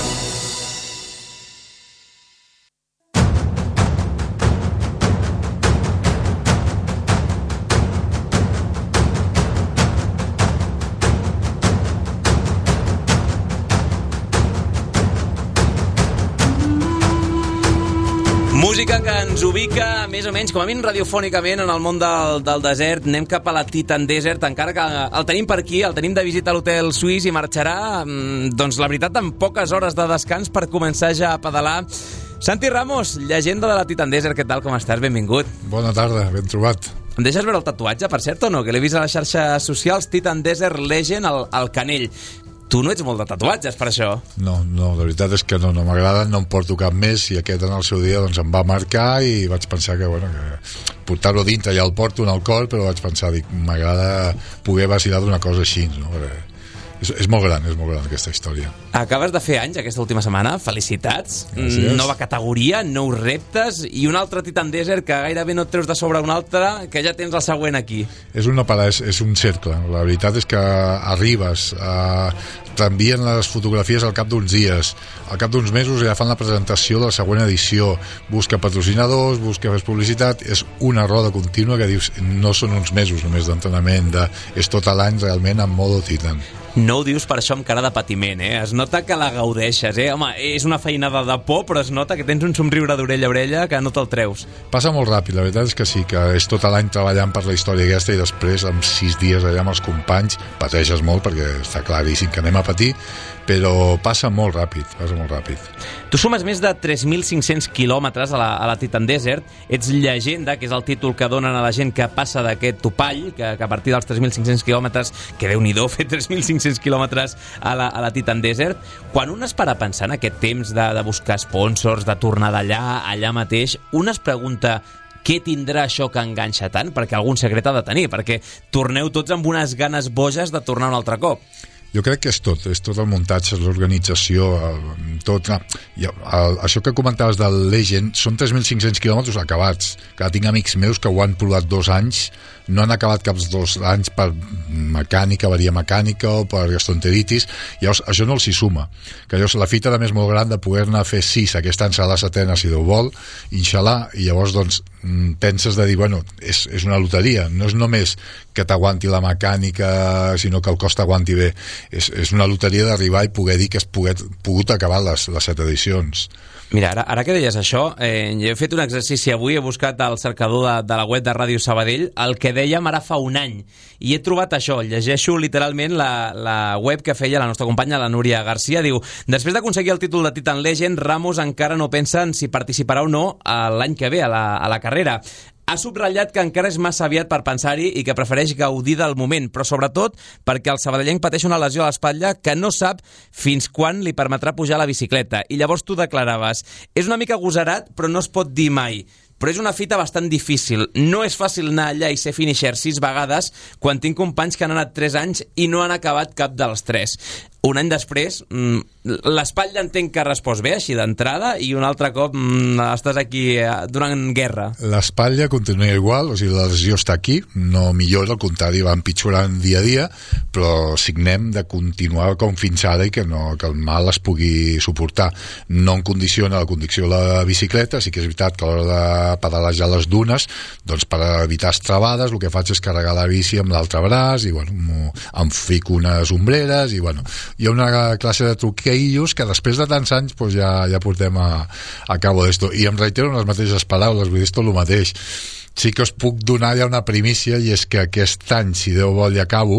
Música que ens ubica més o menys, com a mínim radiofònicament, en el món del, del desert. Anem cap a la Titan Desert, encara que el tenim per aquí, el tenim de visita a l'Hotel Suís i marxarà, doncs la veritat, amb poques hores de descans per començar ja a pedalar. Santi Ramos, llegenda de la Titan Desert, què tal, com estàs? Benvingut. Bona tarda, ben trobat. Em deixes veure el tatuatge, per cert, o no? Que l'he vist a les xarxes socials, Titan Desert Legend, al, al canell. Tu no ets molt de tatuatges, per això. No, no, la veritat és que no, no m'agrada, no em porto cap més, i aquest en el seu dia doncs, em va marcar i vaig pensar que, bueno, que portar-lo dintre ja el porto en el cor, però vaig pensar, dic, m'agrada poder vacilar d'una cosa així, no? Perquè és, és molt gran, és molt gran aquesta història. Acabes de fer anys aquesta última setmana, felicitats. Gràcies. Nova categoria, nous reptes i un altre Titan Desert que gairebé no et treus de sobre un altre, que ja tens el següent aquí. És una parada, és, és un cercle. La veritat és que arribes, a, t'envien les fotografies al cap d'uns dies, al cap d'uns mesos ja fan la presentació de la següent edició, busca patrocinadors, busca fer publicitat, és una roda contínua que dius, no són uns mesos només d'entrenament, de, és tot l'any realment en modo Titan. No ho dius per això amb cara de patiment, eh? Es nota que la gaudeixes, eh? Home, és una feinada de por, però es nota que tens un somriure d'orella a orella que no te'l treus. Passa molt ràpid, la veritat és que sí, que és tot l'any treballant per la història aquesta i després, amb sis dies allà amb els companys, pateixes molt perquè està claríssim que anem a patir, però passa molt ràpid, passa molt ràpid. Tu sumes més de tres mil cinc-cents quilòmetres a la, a la Titan Desert, ets llegenda, que és el títol que donen a la gent que passa d'aquest topall, que, que a partir dels tres mil cinc-cents quilòmetres, que Déu-n'hi-do fer tres mil cinc-cents quilòmetres a la, a la Titan Desert, quan un es para a pensar en aquest temps de, de buscar sponsors, de tornar d'allà, allà mateix, un es pregunta què tindrà això que enganxa tant? Perquè algun secret ha de tenir, perquè torneu tots amb unes ganes boges de tornar un altre cop. Jo crec que és tot, és tot el muntatge, l'organització, tot. I el, això que comentaves del Legend, són tres mil cinc-cents quilòmetres acabats, que tinc amics meus que ho han provat dos anys, no han acabat cap dos anys per mecànica, avaria mecànica o per gastroenteritis, llavors això no els hi suma, que llavors la fita també és molt gran de poder-ne fer sis, aquest any serà la setena si Déu vol, inshallah, i llavors doncs penses de dir, bueno, és, és una loteria, no és només que t'aguanti la mecànica, sinó que el cos t'aguanti bé, és, és una loteria d'arribar i poder dir que has pogut, pogut acabar les, les set edicions. Mira, ara, ara que deies això, eh, jo he fet un exercici avui, he buscat al cercador de, de la web de Ràdio Sabadell el que dèiem ara fa un any, i he trobat això, llegeixo literalment la, la web que feia la nostra companya, la Núria Garcia, diu, després d'aconseguir el títol de Titan Legend, Ramos encara no pensa en si participarà o no l'any que ve a la, a la carrera. Ha subratllat que encara és massa aviat per pensar-hi i que prefereix gaudir del moment, però sobretot perquè el sabadellenc pateix una lesió a l'espatlla que no sap fins quan li permetrà pujar a la bicicleta. I llavors tu declaraves, és una mica agosarat, però no es pot dir mai. Però és una fita bastant difícil. No és fàcil anar allà i ser finisher sis vegades quan tinc companys que han anat tres anys i no han acabat cap dels tres. Un any després, l'espatlla entenc que ha respost bé, així d'entrada, i un altre cop estàs aquí donant guerra. L'espatlla continua igual, o sigui, la lesió està aquí, no millora, al contrari, va empitjorant dia a dia, però signem de continuar com fins ara i que, no, que el mal es pugui suportar. No em condiciona la condició de la bicicleta, sí que és veritat que a l'hora de pedalejar les dunes, doncs per evitar estrabades, el que faig és carregar la bici amb l'altre braç, i bueno, em fico unes ombreres, i bueno, hi ha una classe de truquet Illos, que després de tants anys pues, ja, ja portem a, a cabo d'esto. I em reitero en les mateixes paraules, vull dir, esto el mateix. Sí que us puc donar ja una primícia, i és que aquest any, si Déu vol, ja acabo,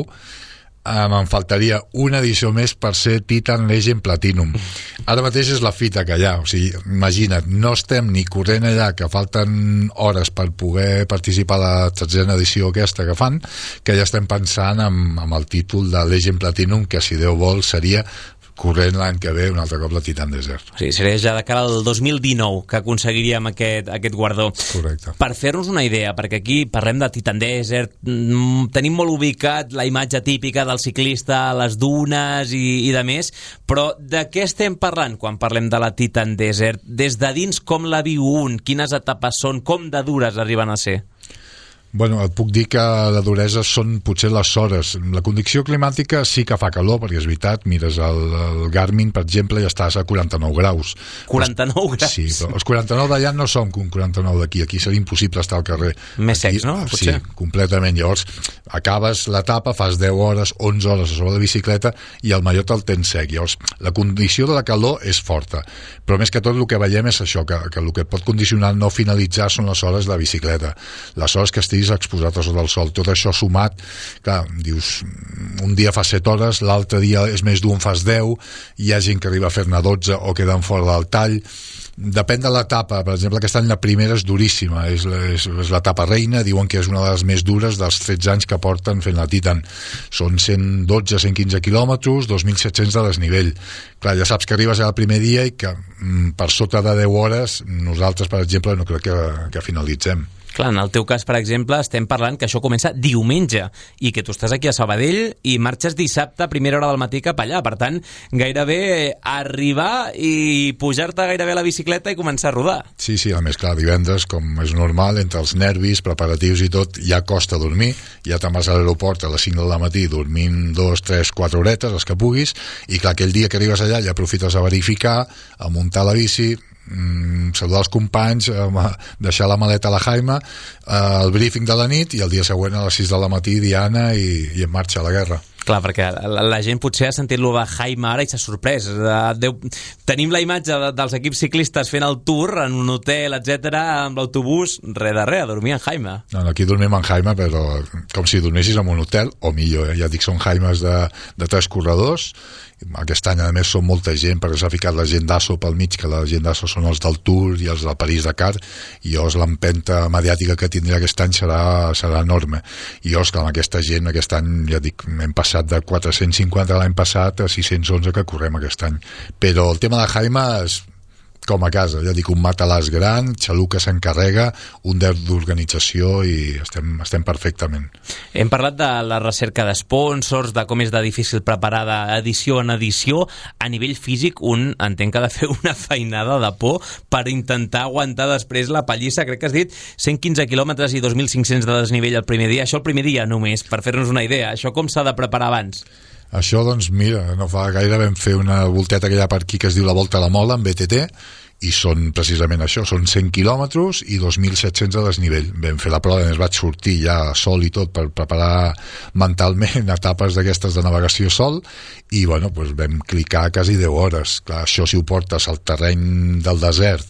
eh, me'n faltaria una edició més per ser Titan Legend Platinum. Ara mateix és la fita que hi ha, o sigui, imagina't, no estem ni corrent allà, que falten hores per poder participar a la tretzena edició aquesta que fan, que ja estem pensant amb, amb el títol de Legend Platinum, que si Déu vol seria corrent l'any que ve un altre cop la Titan Desert. Sí, seria ja de cara al dos mil dinou que aconseguiríem aquest, aquest guardó. Correcte. Per fer-nos una idea, perquè aquí parlem de Titan Desert, tenim molt ubicat la imatge típica del ciclista a les dunes i, i de més, però de què estem parlant quan parlem de la Titan Desert? Des de dins, com la viu un? Quines etapes són? Com de dures arriben a ser? Bueno, et puc dir que la duresa són potser les hores. La condició climàtica sí que fa calor, perquè és veritat, mires el, el Garmin, per exemple, ja estàs a quaranta-nou graus. quaranta-nou graus? Sí, però els quaranta-nou d'allà no són com quaranta-nou d'aquí. Aquí seria impossible estar al carrer. Més secs, no? Potser. Sí, completament. Llavors, acabes l'etapa, fas deu hores, onze hores a sobre la bicicleta i el mallot el tens sec. Llavors, la condició de la calor és forta. Però més que tot el que veiem és això, que, que el que pot condicionar no finalitzar són les hores de la bicicleta. Les hores que estiguis exposat a sota del sol. Tot això sumat, clar, dius, un dia fa set hores, l'altre dia és més dur, en fas deu, hi ha gent que arriba a fer-ne dotze o queden fora del tall. Depèn de l'etapa. Per exemple, aquest any la primera és duríssima, és, és, és l'etapa reina, diuen que és una de les més dures dels tretze anys que porten fent la Titan. Són cent dotze a cent quinze quilòmetres, dos mil set-cents de desnivell. Clar, ja saps que arribes al primer dia i que mm, per sota de deu hores nosaltres, per exemple, no crec que, que finalitzem. Clar, en el teu cas, per exemple, estem parlant que això comença diumenge i que tu estàs aquí a Sabadell i marxes dissabte a primera hora del matí cap allà. Per tant, gairebé arribar i pujar-te gairebé a la bicicleta i començar a rodar. Sí, sí, a més, clar, divendres, com és normal, entre els nervis, preparatius i tot, ja costa dormir. Ja te'n vas a l'aeroport a les cinc del matí dormint dos, tres, quatre horetes, les que puguis, i clar, aquell dia que arribes allà ja aprofites a verificar, a muntar la bici, Mm, saludar els companys, eh, deixar la maleta a la Jaime, eh, el briefing de la nit i el dia següent a les sis del matí Diana i, i en marxa a la guerra. Clar, perquè la, la gent potser ha sentit-lo de Jaime ara i s'ha sorprès. Deu, tenim la imatge de, dels equips ciclistes fent el tour en un hotel, etcètera, amb l'autobús, res de res, a dormir en Jaime. No, aquí dormim en Jaime, però com si dormissis en un hotel, o millor, eh? Ja dic, són Jaimes de, de tres corredors. Aquest any, a més, són molta gent, perquè s'ha ficat la gent d'Asso pel mig, que la gent d'Asso són els del Tour i els del París-Dakar, i llavors l'empenta mediàtica que tindrà aquest any serà, serà enorme. I llavors, clar, amb aquesta gent, aquest any, ja dic, hem passat de quatre-cents cinquanta l'any passat a sis-cents onze que correm aquest any. Però el tema de Jaime és com a casa, ja dic, un matalàs gran, Xaluca s'encarrega, un deu d'organització i estem, estem perfectament. Hem parlat de la recerca d'esponsors, de com és de difícil preparar d'edició en edició. A nivell físic, un entenc que ha de fer una feinada de por per intentar aguantar després la pallissa. Crec que has dit cent quinze quilòmetres i dos mil cinc-cents de desnivell el primer dia. Això el primer dia només, per fer-nos una idea. Això com s'ha de preparar abans? Això, doncs, mira, no fa gaire vam fer una volteta que hi ha per aquí que es diu la Volta a la Mola, amb B T T, i són precisament això, són cent quilòmetres i dos mil set-cents de desnivell. Vam fer la prova, a més vaig sortir ja sol i tot per preparar mentalment etapes d'aquestes de navegació sol i, bueno, doncs vam clicar quasi deu hores. Clar, això si ho portes al terreny del desert,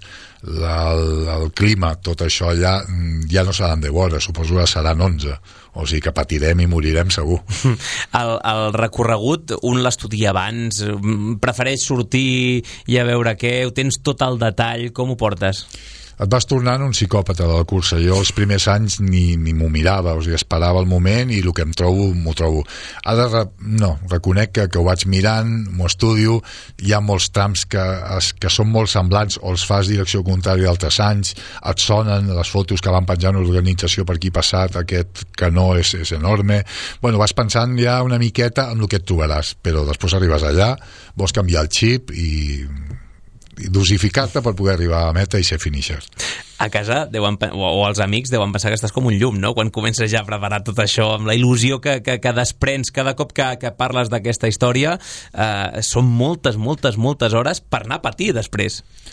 el, el clima, tot això allà ja no seran deu hores, suposo que seran onze, o sigui que patirem i morirem segur. El, el recorregut un l'estudia abans, prefereix sortir i a veure què, ho tens tot el detall, com ho portes? Et vas tornant un psicòpata de la cursa. Jo els primers anys ni, ni m'ho mirava, o sigui, esperava el moment i el que em trobo, m'ho trobo. Ara, no, reconec que, que ho vaig mirant, m'ho estudio, hi ha molts trams que, es, que són molt semblants, o els fas direcció contrària d'altres anys, et sonen les fotos que van penjant l'organització per aquí passat, aquest canó és, és enorme. Bueno, vas pensant ja una miqueta en el que et trobaràs, però després arribes allà, vols canviar el xip i... i dosificar-te per poder arribar a meta i ser finisher. A casa deuen, o els amics deuen pensar que estàs com un llum, no? Quan comences ja a preparar tot això, amb la il·lusió que, que, que desprens cada cop que, que parles d'aquesta història, eh, són moltes, moltes, moltes hores per anar a patir després.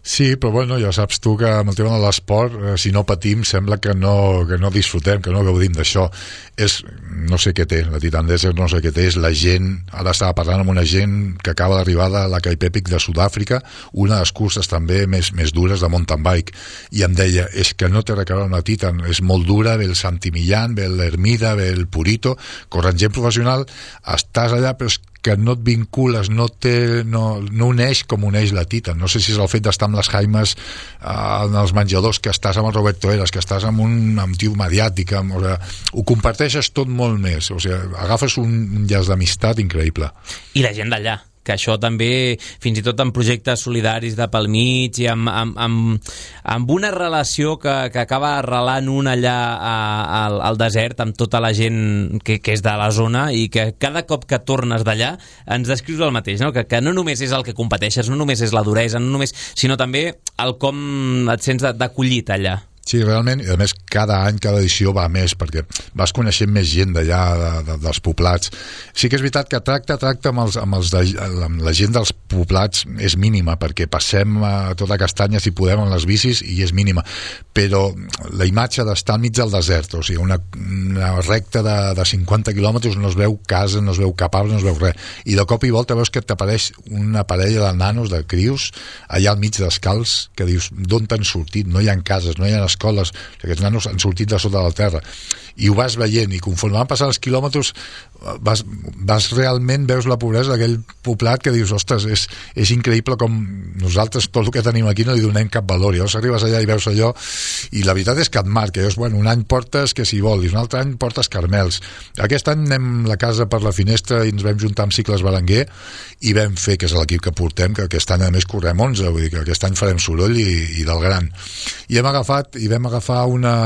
Sí, però bueno, ja saps tu que amb el tema de l'esport, eh, si no patim, sembla que no, que no disfrutem, que no gaudim d'això. És, no sé què té, la Titan Desert no sé què té, és la gent, ara estava parlant amb una gent que acaba d'arribar de la Cape Epic de Sud-àfrica, una de les curses també més, més dures de mountain bike, i em deia, és que no té res a veure amb la Titan, és molt dura, ve el Santi Millán, ve l'Hermida, ve el Purito, corrent gent professional, estàs allà, però és que no et vincules, no, té, no, no uneix com uneix la Titan. No sé si és el fet d'estar amb les Jaimes eh, en els menjadors, que estàs amb el Roberto Eras, que estàs amb un amb tio mediàtic, amb, o sigui, ho comparteixes tot molt més, o sigui, agafes un, un llaç d'amistat increïble. I la gent d'allà, que això també, fins i tot en projectes solidaris de pel mig i amb, amb, amb, amb una relació que, que acaba arrelant un allà a, a, al desert amb tota la gent que, que és de la zona i que cada cop que tornes d'allà ens descrius el mateix, no? Que, que no només és el que competeixes, no només és la duresa, no només, sinó també el com et sents d'acollit allà. Sí, realment, i a més cada any, cada edició va més, perquè vas coneixent més gent d'allà, de, de, dels poblats. Sí que és veritat que tracta, tracta amb, els, amb, els de, amb la gent dels poblats és mínima, perquè passem a tota castanya si podem amb les bicis i és mínima, però la imatge d'estar al mig del desert, o sigui, una, una recta de, de cinquanta quilòmetres, no es veu casa, no es veu cap arbre, no es veu res, i de cop i volta veus que t'apareix una parella de nanos, de crios, allà al mig descalç, que dius, d'on t'han sortit? No hi ha cases, no hi ha escoles, aquests nanos han sortit de sota de la terra, i ho vas veient, i conforme van passar els quilòmetres vas, vas realment veus la pobresa d'aquell poblat que dius, ostres, és, és increïble com nosaltres tot el que tenim aquí no li donem cap valor, i llavors arribes allà i veus allò, i la veritat és que et marca, llavors, bueno, un any portes que si vols, un altre any portes caramels. Aquest any anem la casa per la finestra i ens vam juntar amb Cicles Berenguer i vam fer, que és l'equip que portem, que aquest any a més correm onze, vull dir que aquest any farem soroll i, i del gran, i hem agafat i vam agafar una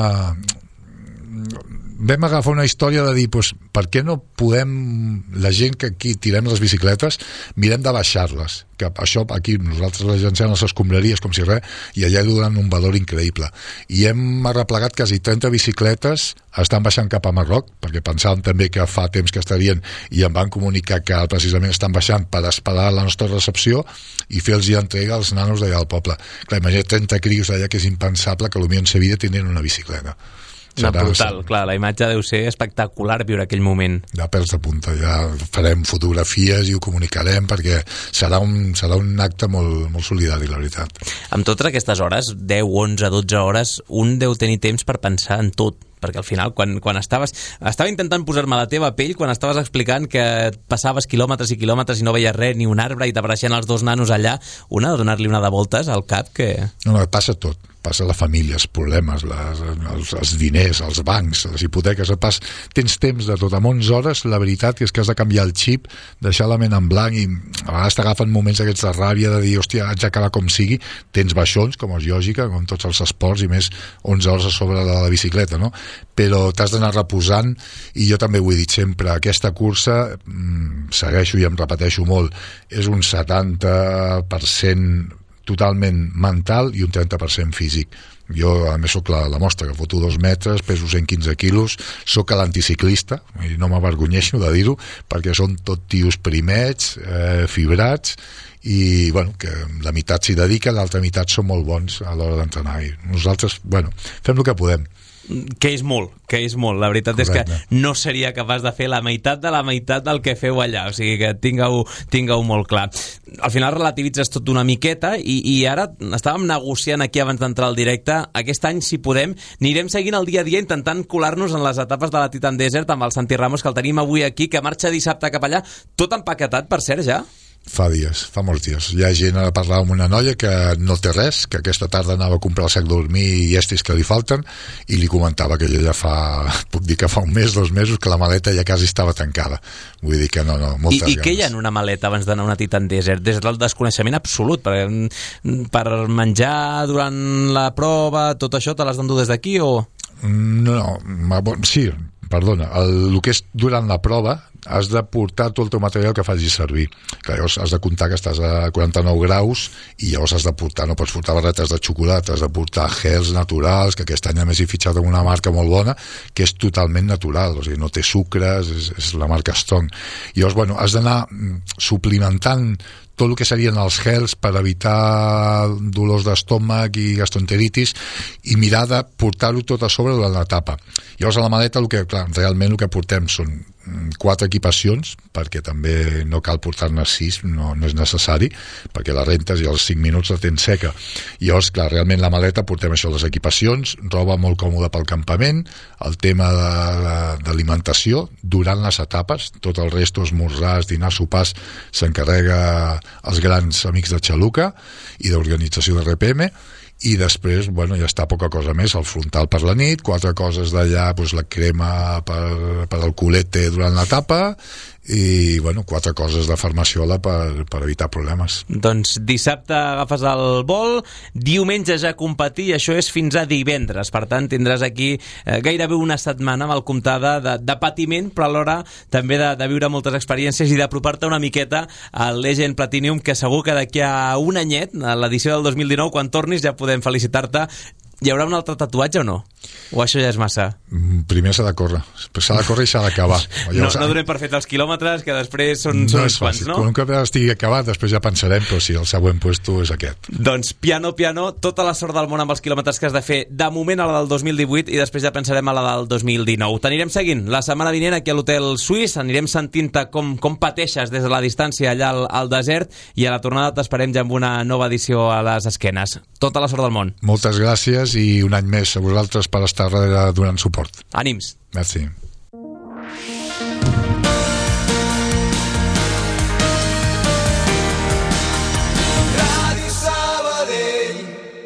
vam agafar una història de dir, pues, per què no podem, la gent que aquí tirem les bicicletes, mirem de baixar-les, que això aquí nosaltres les llancem a les escombraries com si res, i allà li donen un valor increïble, i hem arreplegat quasi trenta bicicletes, estan baixant cap a Marroc, perquè pensàvem també que fa temps que estarien, i em van comunicar que precisament estan baixant per esperar la nostra recepció i fer-los entrega als nanos d'allà del poble. Clar, imagina't trenta crios allà, que és impensable que potser en sa vida tenen una bicicleta. Una brutal, clar, la imatge deu ser espectacular viure aquell moment. Ja pèls de punta, ja farem fotografies i ho comunicarem perquè serà un, serà un acte molt, molt solidari, la veritat. Amb totes aquestes hores, deu, onze, dotze hores, un deu tenir temps per pensar en tot, perquè al final, quan, quan estaves... Estava intentant posar-me a la teva pell quan estaves explicant que passaves quilòmetres i quilòmetres i no veies res, ni un arbre, i t'apareixen els dos nanos allà, una de donar-li una de voltes al cap que... No, no, passa tot. Passa la família, els problemes, les, els, els diners, els bancs, les hipoteques, pas, tens temps de tot. Amb onze hores, la veritat és que has de canviar el xip, deixar la ment en blanc, i a vegades t'agafen moments aquests de ràbia, de dir, hòstia, haig d'acabar com sigui, tens baixons, com és lògica, com tots els esports, i més onze hores a sobre de la bicicleta, no? Però t'has d'anar reposant, i jo també ho he dit sempre, aquesta cursa, mmm, segueixo i em repeteixo molt, és un setanta per cent totalment mental i un trenta per cent físic. Jo, a més, sóc la, la mostra, que foto dos metres, peso cent quinze quilos, sóc l'anticiclista, i no m'avergonyeixo de dir-ho, perquè són tot tios primets, eh, fibrats, i, bueno, que la meitat s'hi dedica, l'altra meitat són molt bons a l'hora d'entrenar, i nosaltres, bueno, fem el que podem. Que és molt, que és molt. La veritat Correcte. És que no seria capaç de fer la meitat de la meitat del que feu allà, o sigui que tingueu, tingueu molt clar. Al final relativitzes tot una miqueta i, i ara estàvem negociant aquí abans d'entrar al directe, aquest any, si podem, anirem seguint el dia a dia intentant colar-nos en les etapes de la Titan Desert amb el Santi Ramos, que el tenim avui aquí, que marxa dissabte cap allà, tot empaquetat, per cert, ja? Fa dies, fa molts dies. Hi ha gent, ara parlava amb una noia que no té res, que aquesta tarda anava a comprar el sac de dormir i estis que li falten, i li comentava que ella ja fa, puc dir que fa un mes, dos mesos, que la maleta ja quasi estava tancada. Vull dir que no, no, moltes I, ganes. I què hi ha en una maleta abans d'anar a una Titan Desert? Des del desconeixement absolut, per, per menjar durant la prova, tot això te l'has d'endur des d'aquí o...? No, no, sí, perdona, el, el que és durant la prova has de portar tot el teu material que facis servir, que llavors has de comptar que estàs a quaranta-nou graus i llavors has de portar, no pots portar barretes de xocolata, has de portar gels naturals, que aquest any a més he fitxat amb una marca molt bona que és totalment natural, o sigui, no té sucres, és, és la marca Strong. I llavors, bueno, has d'anar suplimentant tot el que serien els gels per evitar dolors d'estómac i gastroenteritis i mirar de portar-ho tot a sobre durant l'etapa. Llavors a la maleta el que, clar, realment el que portem són quatre equipacions, perquè també no cal portar-ne sis, no, no és necessari, perquè la rentes i els cinc minuts la tens seca. I llavors, clar, realment la maleta portem això, les equipacions, roba molt còmoda pel campament, el tema d'alimentació durant les etapes, tot el resto, esmorzars, dinars, sopars, s'encarrega els grans amics de Xaluca i d'organització de R P M, i després, bueno, ja està poca cosa més, el frontal per la nit, quatre coses d'allà, doncs la crema per, per al culete durant l'etapa i, bueno, quatre coses de farmaciola per, per evitar problemes. Doncs dissabte agafes el vol, diumenge ja competir, i això és fins a divendres, per tant tindràs aquí eh, gairebé una setmana mal comptada de, de patiment, però alhora també de, de viure moltes experiències i d'apropar-te una miqueta al Legend Platinum, que segur que d'aquí a un anyet, a l'edició del dos mil dinou, quan tornis ja podem felicitar-te. Hi haurà un altre tatuatge o no? O això ja és massa? Primer s'ha de córrer. S'ha de córrer i s'ha d'acabar. No, no donem per fet els quilòmetres, que després són, no són uns quants, no? Quan un cop estigui acabat, després ja pensarem, però sí, el següent puesto és aquest. Doncs piano, piano, tota la sort del món amb els quilòmetres que has de fer. De moment a la del dos mil divuit i després ja pensarem a la del dos mil dinou. T'anirem seguint la setmana vinent aquí a l'Hotel Suís, anirem sentint-te com, com pateixes des de la distància allà al, al desert, i a la tornada t'esperem ja amb una nova edició a les esquenes. Tota la sort del món. Moltes gràcies i un any més a vosaltres per estar darrere donant suport. Ànims. Merci. Ràdio Sabadell.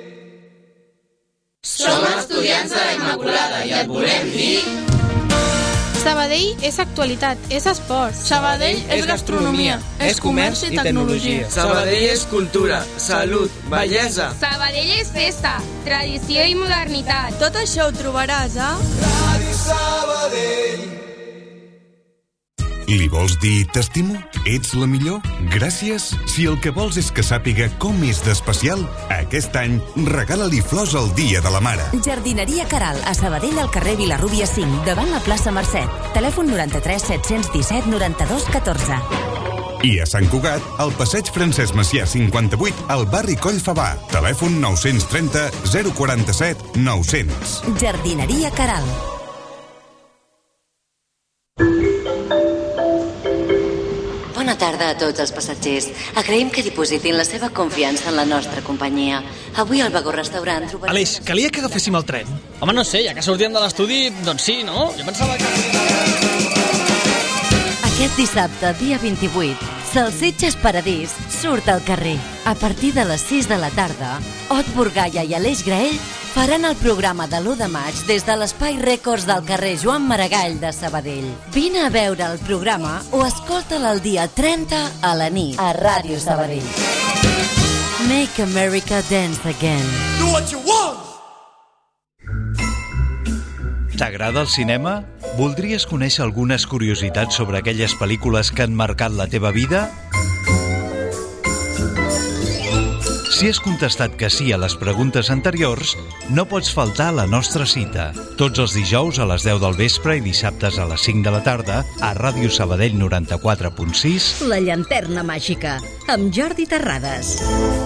Som estudiants de la Immaculada i et volem dir... Sabadell és actualitat, és esport. Sabadell és gastronomia, és comerç i tecnologia. Sabadell és cultura, salut, bellesa. Sabadell és festa, tradició i modernitat. Tot això ho trobaràs a... Ràdio Sabadell. Li vols dir t'estimo? Ets la millor? Gràcies? Si el que vols és que sàpiga com és d'especial, aquest any regala-li flors al Dia de la Mare. Jardineria Caral, a Sabadell, al carrer Vilarrúbia cinc, davant la plaça Mercè. Telèfon noranta-tres set-cents disset noranta-dos catorze. I a Sant Cugat, al passeig Francesc Macià cinquanta-vuit, al barri Collfabà. Telèfon nou-cents trenta zero quaranta-set nou-cents. Jardineria Caral. Bona tarda a tots els passatgers. Agraïm que dipositin la seva confiança en la nostra companyia. Avui al Vagó Restaurant trobarem... Aleix, calia que agaféssim el tren? Home, no sé, ja que sortíem de l'estudi, doncs sí, no? Jo pensava que... Aquest dissabte, dia vint-i-vuit, Salsitxes Paradís surt al carrer. A partir de les sis de la tarda, Ot Burgalla i Aleix Graell faran el programa de l'u de maig des de l'Espai Rècords del carrer Joan Maragall de Sabadell. Vine a veure el programa o escolta'l el dia trenta a la nit a Ràdio Sabadell. Make America Dance Again. Do what you want! T'agrada el cinema? Voldries conèixer algunes curiositats sobre aquelles pel·lícules que han marcat la teva vida? Si has contestat que sí a les preguntes anteriors, no pots faltar a la nostra cita. Tots els dijous a les deu del vespre i dissabtes a les cinc de la tarda a Ràdio Sabadell noranta-quatre punt sis. La llanterna màgica, amb Jordi Terrades.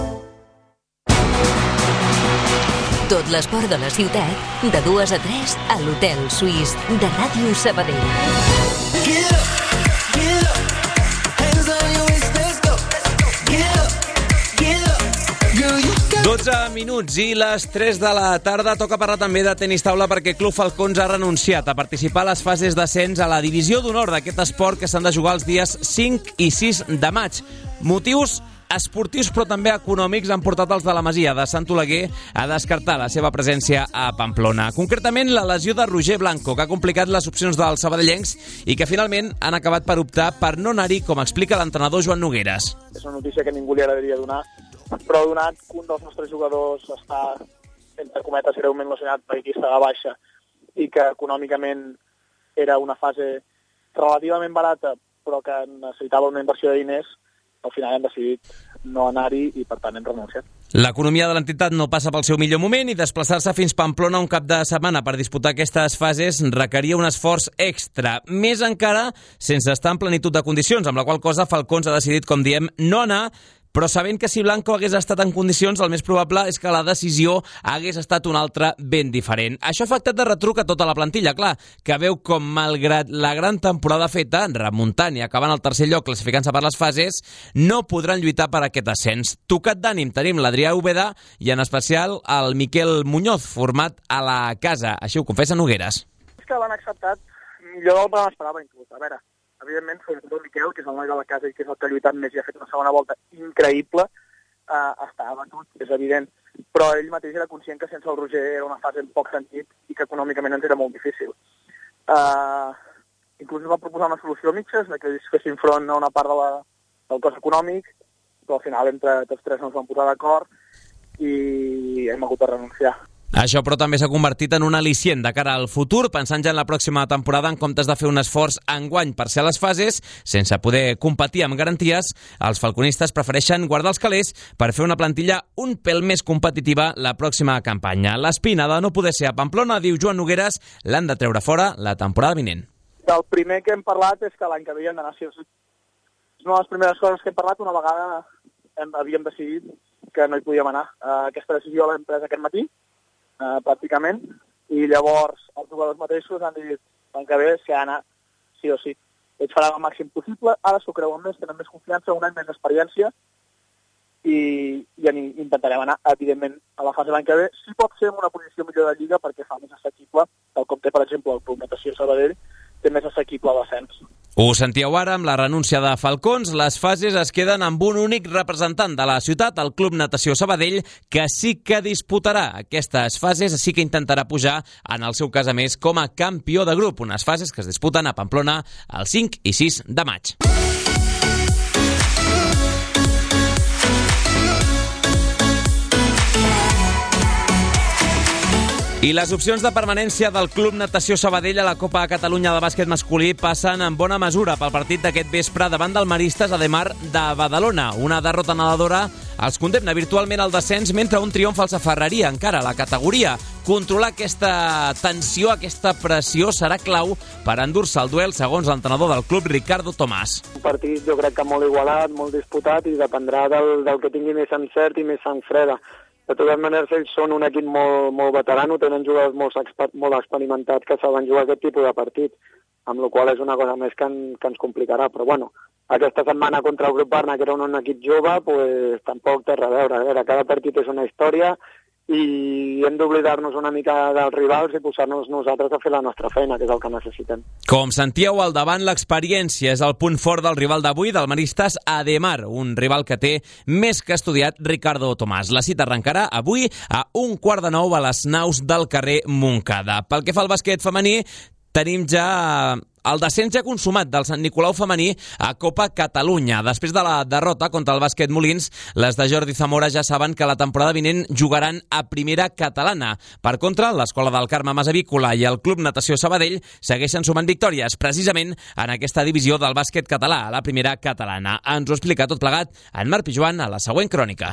Tot l'esport de la ciutat, de dues a tres, a l'Hotel Suís de Ràdio Sabadell. Get up, get up, hands on your waist, let's go. Get up, get up, girl, you got... dotze minuts i les tres de la tarda. Toca parlar també de tenis taula perquè Club Falcons ha renunciat a participar a les fases d'ascens a la divisió d'honor d'aquest esport que s'han de jugar els dies cinc i sis de maig. Motius esportius però també econòmics han portat els de la Masia de Sant Oleguer a descartar la seva presència a Pamplona. Concretament la lesió de Roger Blanco, que ha complicat les opcions dels sabadellencs i que finalment han acabat per optar per no anar-hi, com explica l'entrenador Joan Nogueres. És una notícia que ningú li agradaria donar, però donat que un dels nostres jugadors està, entre cometes, greument lesionat perquè aquí està a baixa i que econòmicament era una fase relativament barata, però que necessitava una inversió de diners, al final hem decidit no anar-hi i, per tant, hem renunciat. L'economia de l'entitat no passa pel seu millor moment i desplaçar-se fins Pamplona un cap de setmana per disputar aquestes fases requeria un esforç extra. Més encara sense estar en plenitud de condicions, amb la qual cosa Falcons ha decidit, com diem, no anar, però sabent que si Blanco hagués estat en condicions, el més probable és que la decisió hagués estat una altra ben diferent. Això ha afectat de retruc a tota la plantilla, clar, que veu com, malgrat la gran temporada feta, remuntant i acabant al tercer lloc, classificant-se per les fases, no podran lluitar per aquest ascens. Tocat d'ànim tenim l'Adrià Úbeda i, en especial, el Miquel Muñoz, format a la casa. Així ho confessa Nogueres. És que l'han acceptat millor del que m'esperava, inclús. A veure, evidentment, sobretot el Miquel, que és el noi de la casa i que és el que ha lluitat més i ha fet una segona volta increïble, eh, està abatut, és evident. Però ell mateix era conscient que sense el Roger era una fase en poc sentit i que econòmicament ens era molt difícil. Eh, inclús va proposar una solució a mitges, que ells fessin front a una part de la, del cost econòmic, però al final entre tots tres no ens vam posar d'acord i hem hagut de renunciar. Això, però, també s'ha convertit en un al·licient de cara al futur, pensant ja en la pròxima temporada, en comptes de fer un esforç enguany per ser a les fases, sense poder competir amb garanties, els falconistes prefereixen guardar els calés per fer una plantilla un pèl més competitiva la pròxima campanya. L'espina de no poder ser a Pamplona, diu Joan Nogueres, l'han de treure fora la temporada vinent. El primer que hem parlat és que l'any que ve hi hem d'anar sí o sí. És una de les primeres coses que hem parlat una vegada hem, havíem decidit que no hi podíem anar. Uh, aquesta decisió l'hem pres aquest matí, Uh, pràcticament, i llavors els jugadors mateixos han dit l'any que ve s'hi ha d'anar sí o sí. Ells faran el màxim possible, ara s'ho creuen més, tenen més confiança, un any més d'experiència i, i intentarem anar, evidentment, a la fase l'any que ve. Sí pot ser en una posició millor de Lliga perquè fa més assequible, tal com té, per exemple, el Club Natació Sabadell, té més assequible l'ascens. Ho sentíeu ara, amb la renúncia de Falcons, les fases es queden amb un únic representant de la ciutat, el Club Natació Sabadell, que sí que disputarà aquestes fases, sí que intentarà pujar, en el seu cas a més, com a campió de grup, unes fases que es disputen a Pamplona el cinc i sis de maig. I les opcions de permanència del Club Natació Sabadell a la Copa Catalunya de bàsquet masculí passen en bona mesura pel partit d'aquest vespre davant del Maristes Ademar de Badalona. Una derrota nedadora els condemna virtualment al descens, mentre un triomf els aferraria encara a la categoria. Controlar aquesta tensió, aquesta pressió, serà clau per endur-se el duel, segons l'entrenador del club, Ricardo Tomàs. Un partit jo crec que molt igualat, molt disputat i dependrà del, del que tingui més encert i més sang freda. De totes maneres, ells són un equip molt, molt veterano, tenen jugadors molt, exper molt experimentats que saben jugar aquest tipus de partit, amb la qual és una cosa més que, en, que ens complicarà. Però bueno, aquesta setmana contra el grup Barna, que era un, un equip jove, pues, tampoc té res a veure. A veure, cada partit és una història i hem d'oblidar-nos una mica dels rivals i posar-nos nosaltres a fer la nostra feina, que és el que necessitem. Com sentíeu al davant, l'experiència és el punt fort del rival d'avui, del Maristes Ademar, un rival que té més que estudiat Ricardo Tomàs. La cita arrencarà avui a un quart de nou a les naus del carrer Montcada. Pel que fa al bàsquet femení, tenim ja el descens ja consumat del Sant Nicolau femení a Copa Catalunya. Després de la derrota contra el bàsquet Molins, les de Jordi Zamora ja saben que la temporada vinent jugaran a primera catalana. Per contra, l'Escola del Carme Masavícola i el Club Natació Sabadell segueixen sumant victòries, precisament en aquesta divisió del bàsquet català, a la primera catalana. Ens ho explica tot plegat en Marc Pijuan a la següent crònica.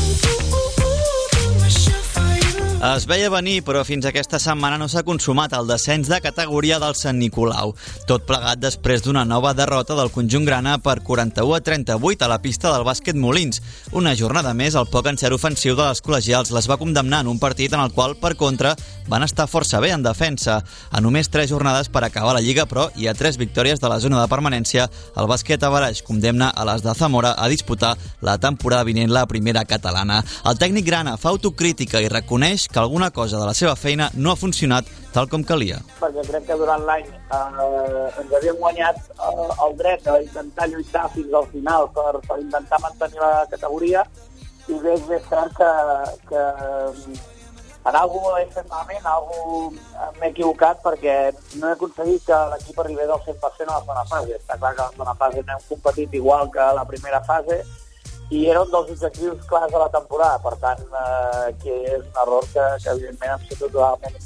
Es veia venir, però fins aquesta setmana no s'ha consumat el descens de categoria del Sant Nicolau. Tot plegat després d'una nova derrota del conjunt grana per quaranta-u a trenta-vuit a la pista del bàsquet Molins. Una jornada més, el poc encert ofensiu de les col·legials les va condemnar en un partit en el qual, per contra, van estar força bé en defensa. A només tres jornades per acabar la Lliga, però hi ha tres victòries de la zona de permanència. El bàsquet Avaraix condemna a les de Zamora a disputar la temporada vinent la primera catalana. El tècnic grana fa autocrítica i reconeix que alguna cosa de la seva feina no ha funcionat tal com calia. Perquè crec que durant l'any eh, ens havíem guanyat eh, el dret d'intentar lluitar fins al final per, per intentar mantenir la categoria i bé és cert que, que en algú he fet malament, algú m'he equivocat perquè no he aconseguit que l'equip arribés al cent per cent a la segona fase. Està clar que a la segona fase no hem competit igual que a la primera fase i era un dels objectius clars de la temporada. Per tant, eh, que és un error que, que evidentment em sento totalment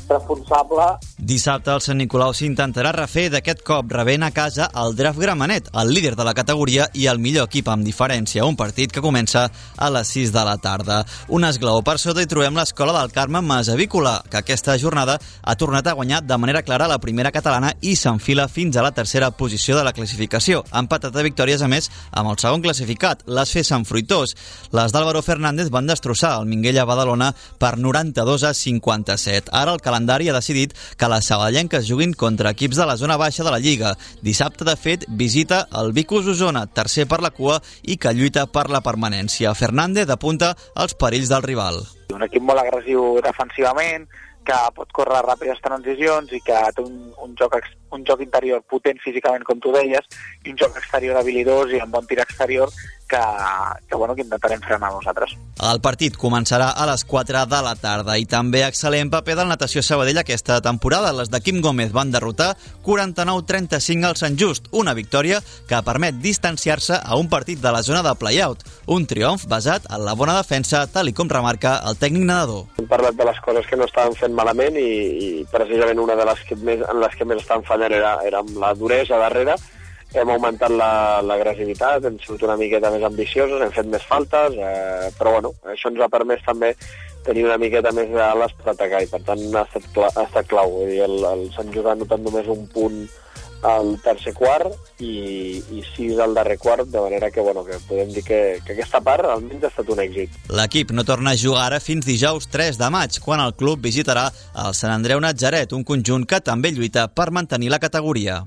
responsable. Dissabte el Sant Nicolau s'intentarà refer d'aquest cop rebent a casa el Draft Gramenet, el líder de la categoria i el millor equip amb diferència, un partit que comença a les sis de la tarda. Un esglaó per sota hi trobem l'Escola del Carme Masavícola, que aquesta jornada ha tornat a guanyar de manera clara la primera catalana i s'enfila fins a la tercera posició de la classificació. Ha empatat a victòries, a més, amb el segon classificat, les F Sant Fruitós. Les d'Álvaro Fernández van destrossar el Minguella Badalona per noranta-dos a cinquanta-set. Ara el calendari ha decidit que les sabadellenques juguin contra equips de la zona baixa de la Lliga. Dissabte, de fet, visita el Vicus Osona, tercer per la cua i que lluita per la permanència. Fernández apunta als perills del rival. Un equip molt agressiu defensivament, que pot córrer ràpides transicions i que té un, un, joc, un joc interior potent físicament, com tu deies, i un joc exterior habilidós i amb bon tir exterior que, que, bueno, que intentarem frenar nosaltres. El partit començarà a les quatre de la tarda i també excel·lent paper del Natació Sabadell aquesta temporada. Les de Quim Gómez van derrotar quaranta-nou a trenta-cinc al Sant Just, una victòria que permet distanciar-se a un partit de la zona de play-out. Un triomf basat en la bona defensa, tal i com remarca el tècnic nedador. Hem parlat de les coses que no estaven fent malament i, i precisament una de les que més, en les que més estaven fallant era, era amb la duresa darrere. Hem augmentat l'agressivitat, hem sigut una miqueta més ambiciosos, hem fet més faltes, eh, però bueno, això ens ha permès també tenir una miqueta més d'ales per atacar i per tant ha estat, cla ha estat clau. Vull dir, el, el Sant Just ha notat només un punt al tercer quart i, i sis al darrer quart, de manera que, bueno, que podem dir que, que aquesta part almenys ha estat un èxit. L'equip no torna a jugar ara fins dijous tres de maig, quan el club visitarà el Sant Andreu Natzaret, un conjunt que també lluita per mantenir la categoria.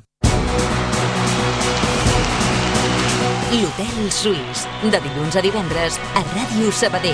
L'Hotel Suís, de dilluns a divendres a Ràdio Sabadell.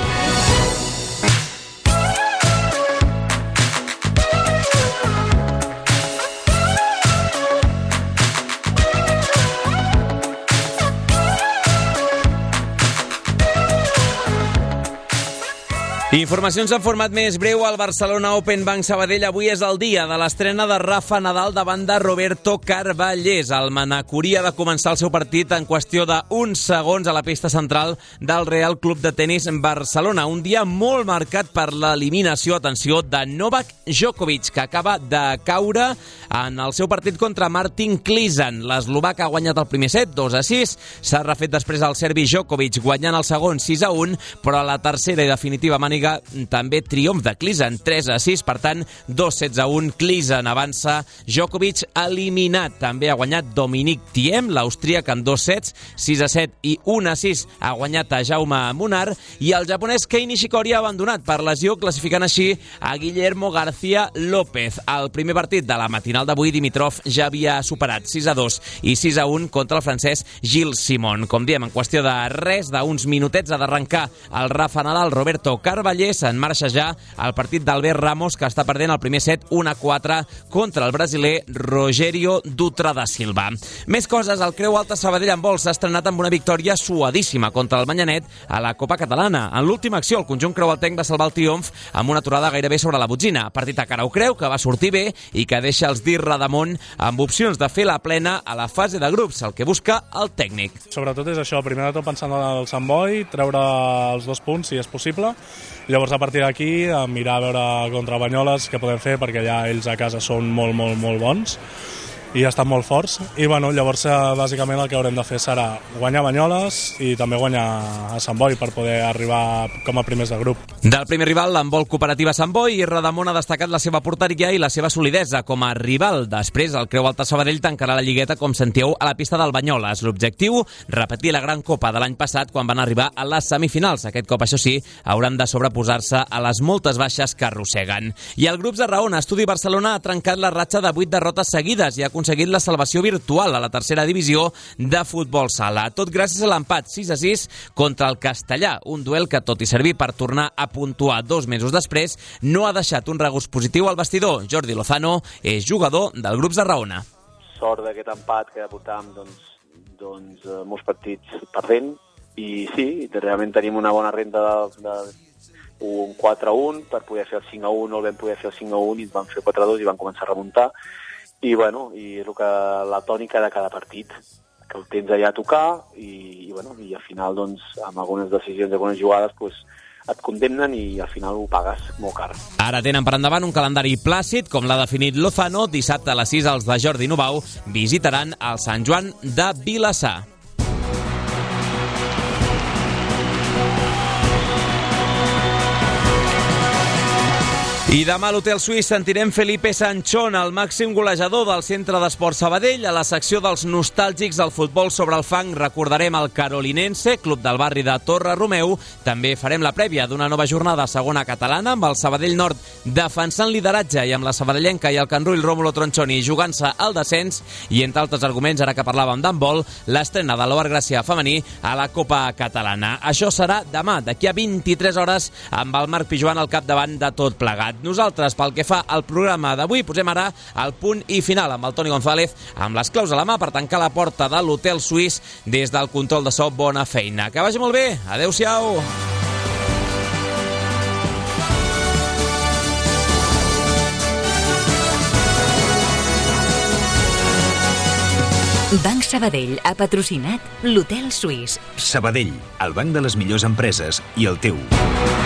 Informacions en format més breu. Al Barcelona Open Bank Sabadell avui és el dia de l'estrena de Rafa Nadal davant de Roberto Carballés. El manacorí ha de començar el seu partit en qüestió d'uns segons a la pista central del Real Club de Tenis Barcelona. Un dia molt marcat per l'eliminació, atenció, de Novak Djokovic, que acaba de caure en el seu partit contra Martin Klizan. L'eslovac ha guanyat el primer set, dos a sis. S'ha refet després el serbi Djokovic, guanyant el segon sis a un, però a la tercera i definitiva màniga també triomf de Klizan, tres a sis, per tant, dos sets a un, Klizan avança, Djokovic eliminat. També ha guanyat Dominic Thiem, l'austríac, en dos sets, sis a set i un a sis, ha guanyat a Jaume Munar, i el japonès Kei Nishikori ha abandonat per lesió, classificant així a Guillermo García López. El primer partit de la matinal d'avui, Dimitrov ja havia superat sis a dos i sis a un contra el francès Gilles Simon. Com diem, en qüestió de res, d'uns minutets, ha d'arrencar el Rafa Nadal. Roberto Carballés en marxa ja al partit d'Albert Ramos, que està perdent el primer set un a quatre contra el brasiler Rogerio Dutra da Silva. Més coses. El Creu Alta Sabadell en vol s'ha estrenat amb una victòria suadíssima contra el Manyanet a la Copa Catalana. En l'última acció, el conjunt creualtenc va salvar el triomf amb una aturada gairebé sobre la botzina. Partit a cara o creu, que va sortir bé i que deixa els d'Irra damunt amb opcions de fer la plena a la fase de grups, el que busca el tècnic. Sobretot és això, primer de tot pensant en el Sant Boi, treure els dos punts si és possible. Llavors, a partir d'aquí, mirar a veure contra Banyoles què podem fer, perquè ja ells a casa són molt, molt, molt bons i estan molt forts. I, bueno, llavors, bàsicament, el que haurem de fer serà guanyar Banyoles i també guanyar a Sant Boi per poder arribar com a primers de grup. Del primer rival, l'handbol cooperativa Sant Boi, i Radamon ha destacat la seva porteria i la seva solidesa com a rival. Després, el Creu Alta Sabadell tancarà la lligueta, com sentíeu, a la pista del Banyoles. L'objectiu, repetir la gran copa de l'any passat quan van arribar a les semifinals. Aquest cop, això sí, hauran de sobreposar-se a les moltes baixes que arrosseguen. I el grup de Raona, Estudi Barcelona, ha trencat la ratxa de vuit derrotes seguides i ha aconseguit la salvació virtual a la tercera divisió de futbol sala. Tot gràcies a l'empat sis a sis contra el Castellà, un duel que, tot i servir per tornar a puntuar dos mesos després, no ha deixat un regust positiu al vestidor. Jordi Lozano és jugador del grup de Raona. Sort d'aquest empat que portàvem doncs, doncs, eh, molts partits perdent, i sí, realment tenim una bona renda de, de un quatre a un per poder fer el cinc a un, no el vam poder fer el cinc a un i vam fer quatre a dos i vam començar a remuntar. I, bueno, i és el que, la tònica de cada partit, que el tens allà a tocar i, i, bueno, i al final, doncs, amb algunes decisions, algunes jugades, pues, et condemnen i al final ho pagues molt car. Ara tenen per endavant un calendari plàcid, com l'ha definit Lozano. Dissabte a les sis els de Jordi Nubau visitaran el Sant Joan de Vilassar. I demà a l'Hotel Suís sentirem Felipe Sanchón, el màxim golejador del Centre d'Esport Sabadell. A la secció dels nostàlgics del futbol sobre el fang recordarem el Carolinense, club del barri de Torre Romeu. També farem la prèvia d'una nova jornada a segona catalana amb el Sabadell Nord defensant lideratge i amb la sabadellenca i el Can Rull Rómulo Tronchoni jugant-se al descens. I entre altres arguments, ara que parlàvem d'handbol, l'estrena de l'Ovar Gràcia femení a la Copa Catalana. Això serà demà, d'aquí a vint-i-tres hores, amb el Marc Pijuan al capdavant de tot plegat. Nosaltres, pel que fa al programa d'avui, posem ara el punt i final amb el Toni González, amb les claus a la mà per tancar la porta de l'Hotel Suís. Des del control de so, bona feina. Que vagi molt bé. Adéu-siau. Banc Sabadell ha patrocinat l'Hotel Suís. Sabadell, el banc de les millors empreses i el teu.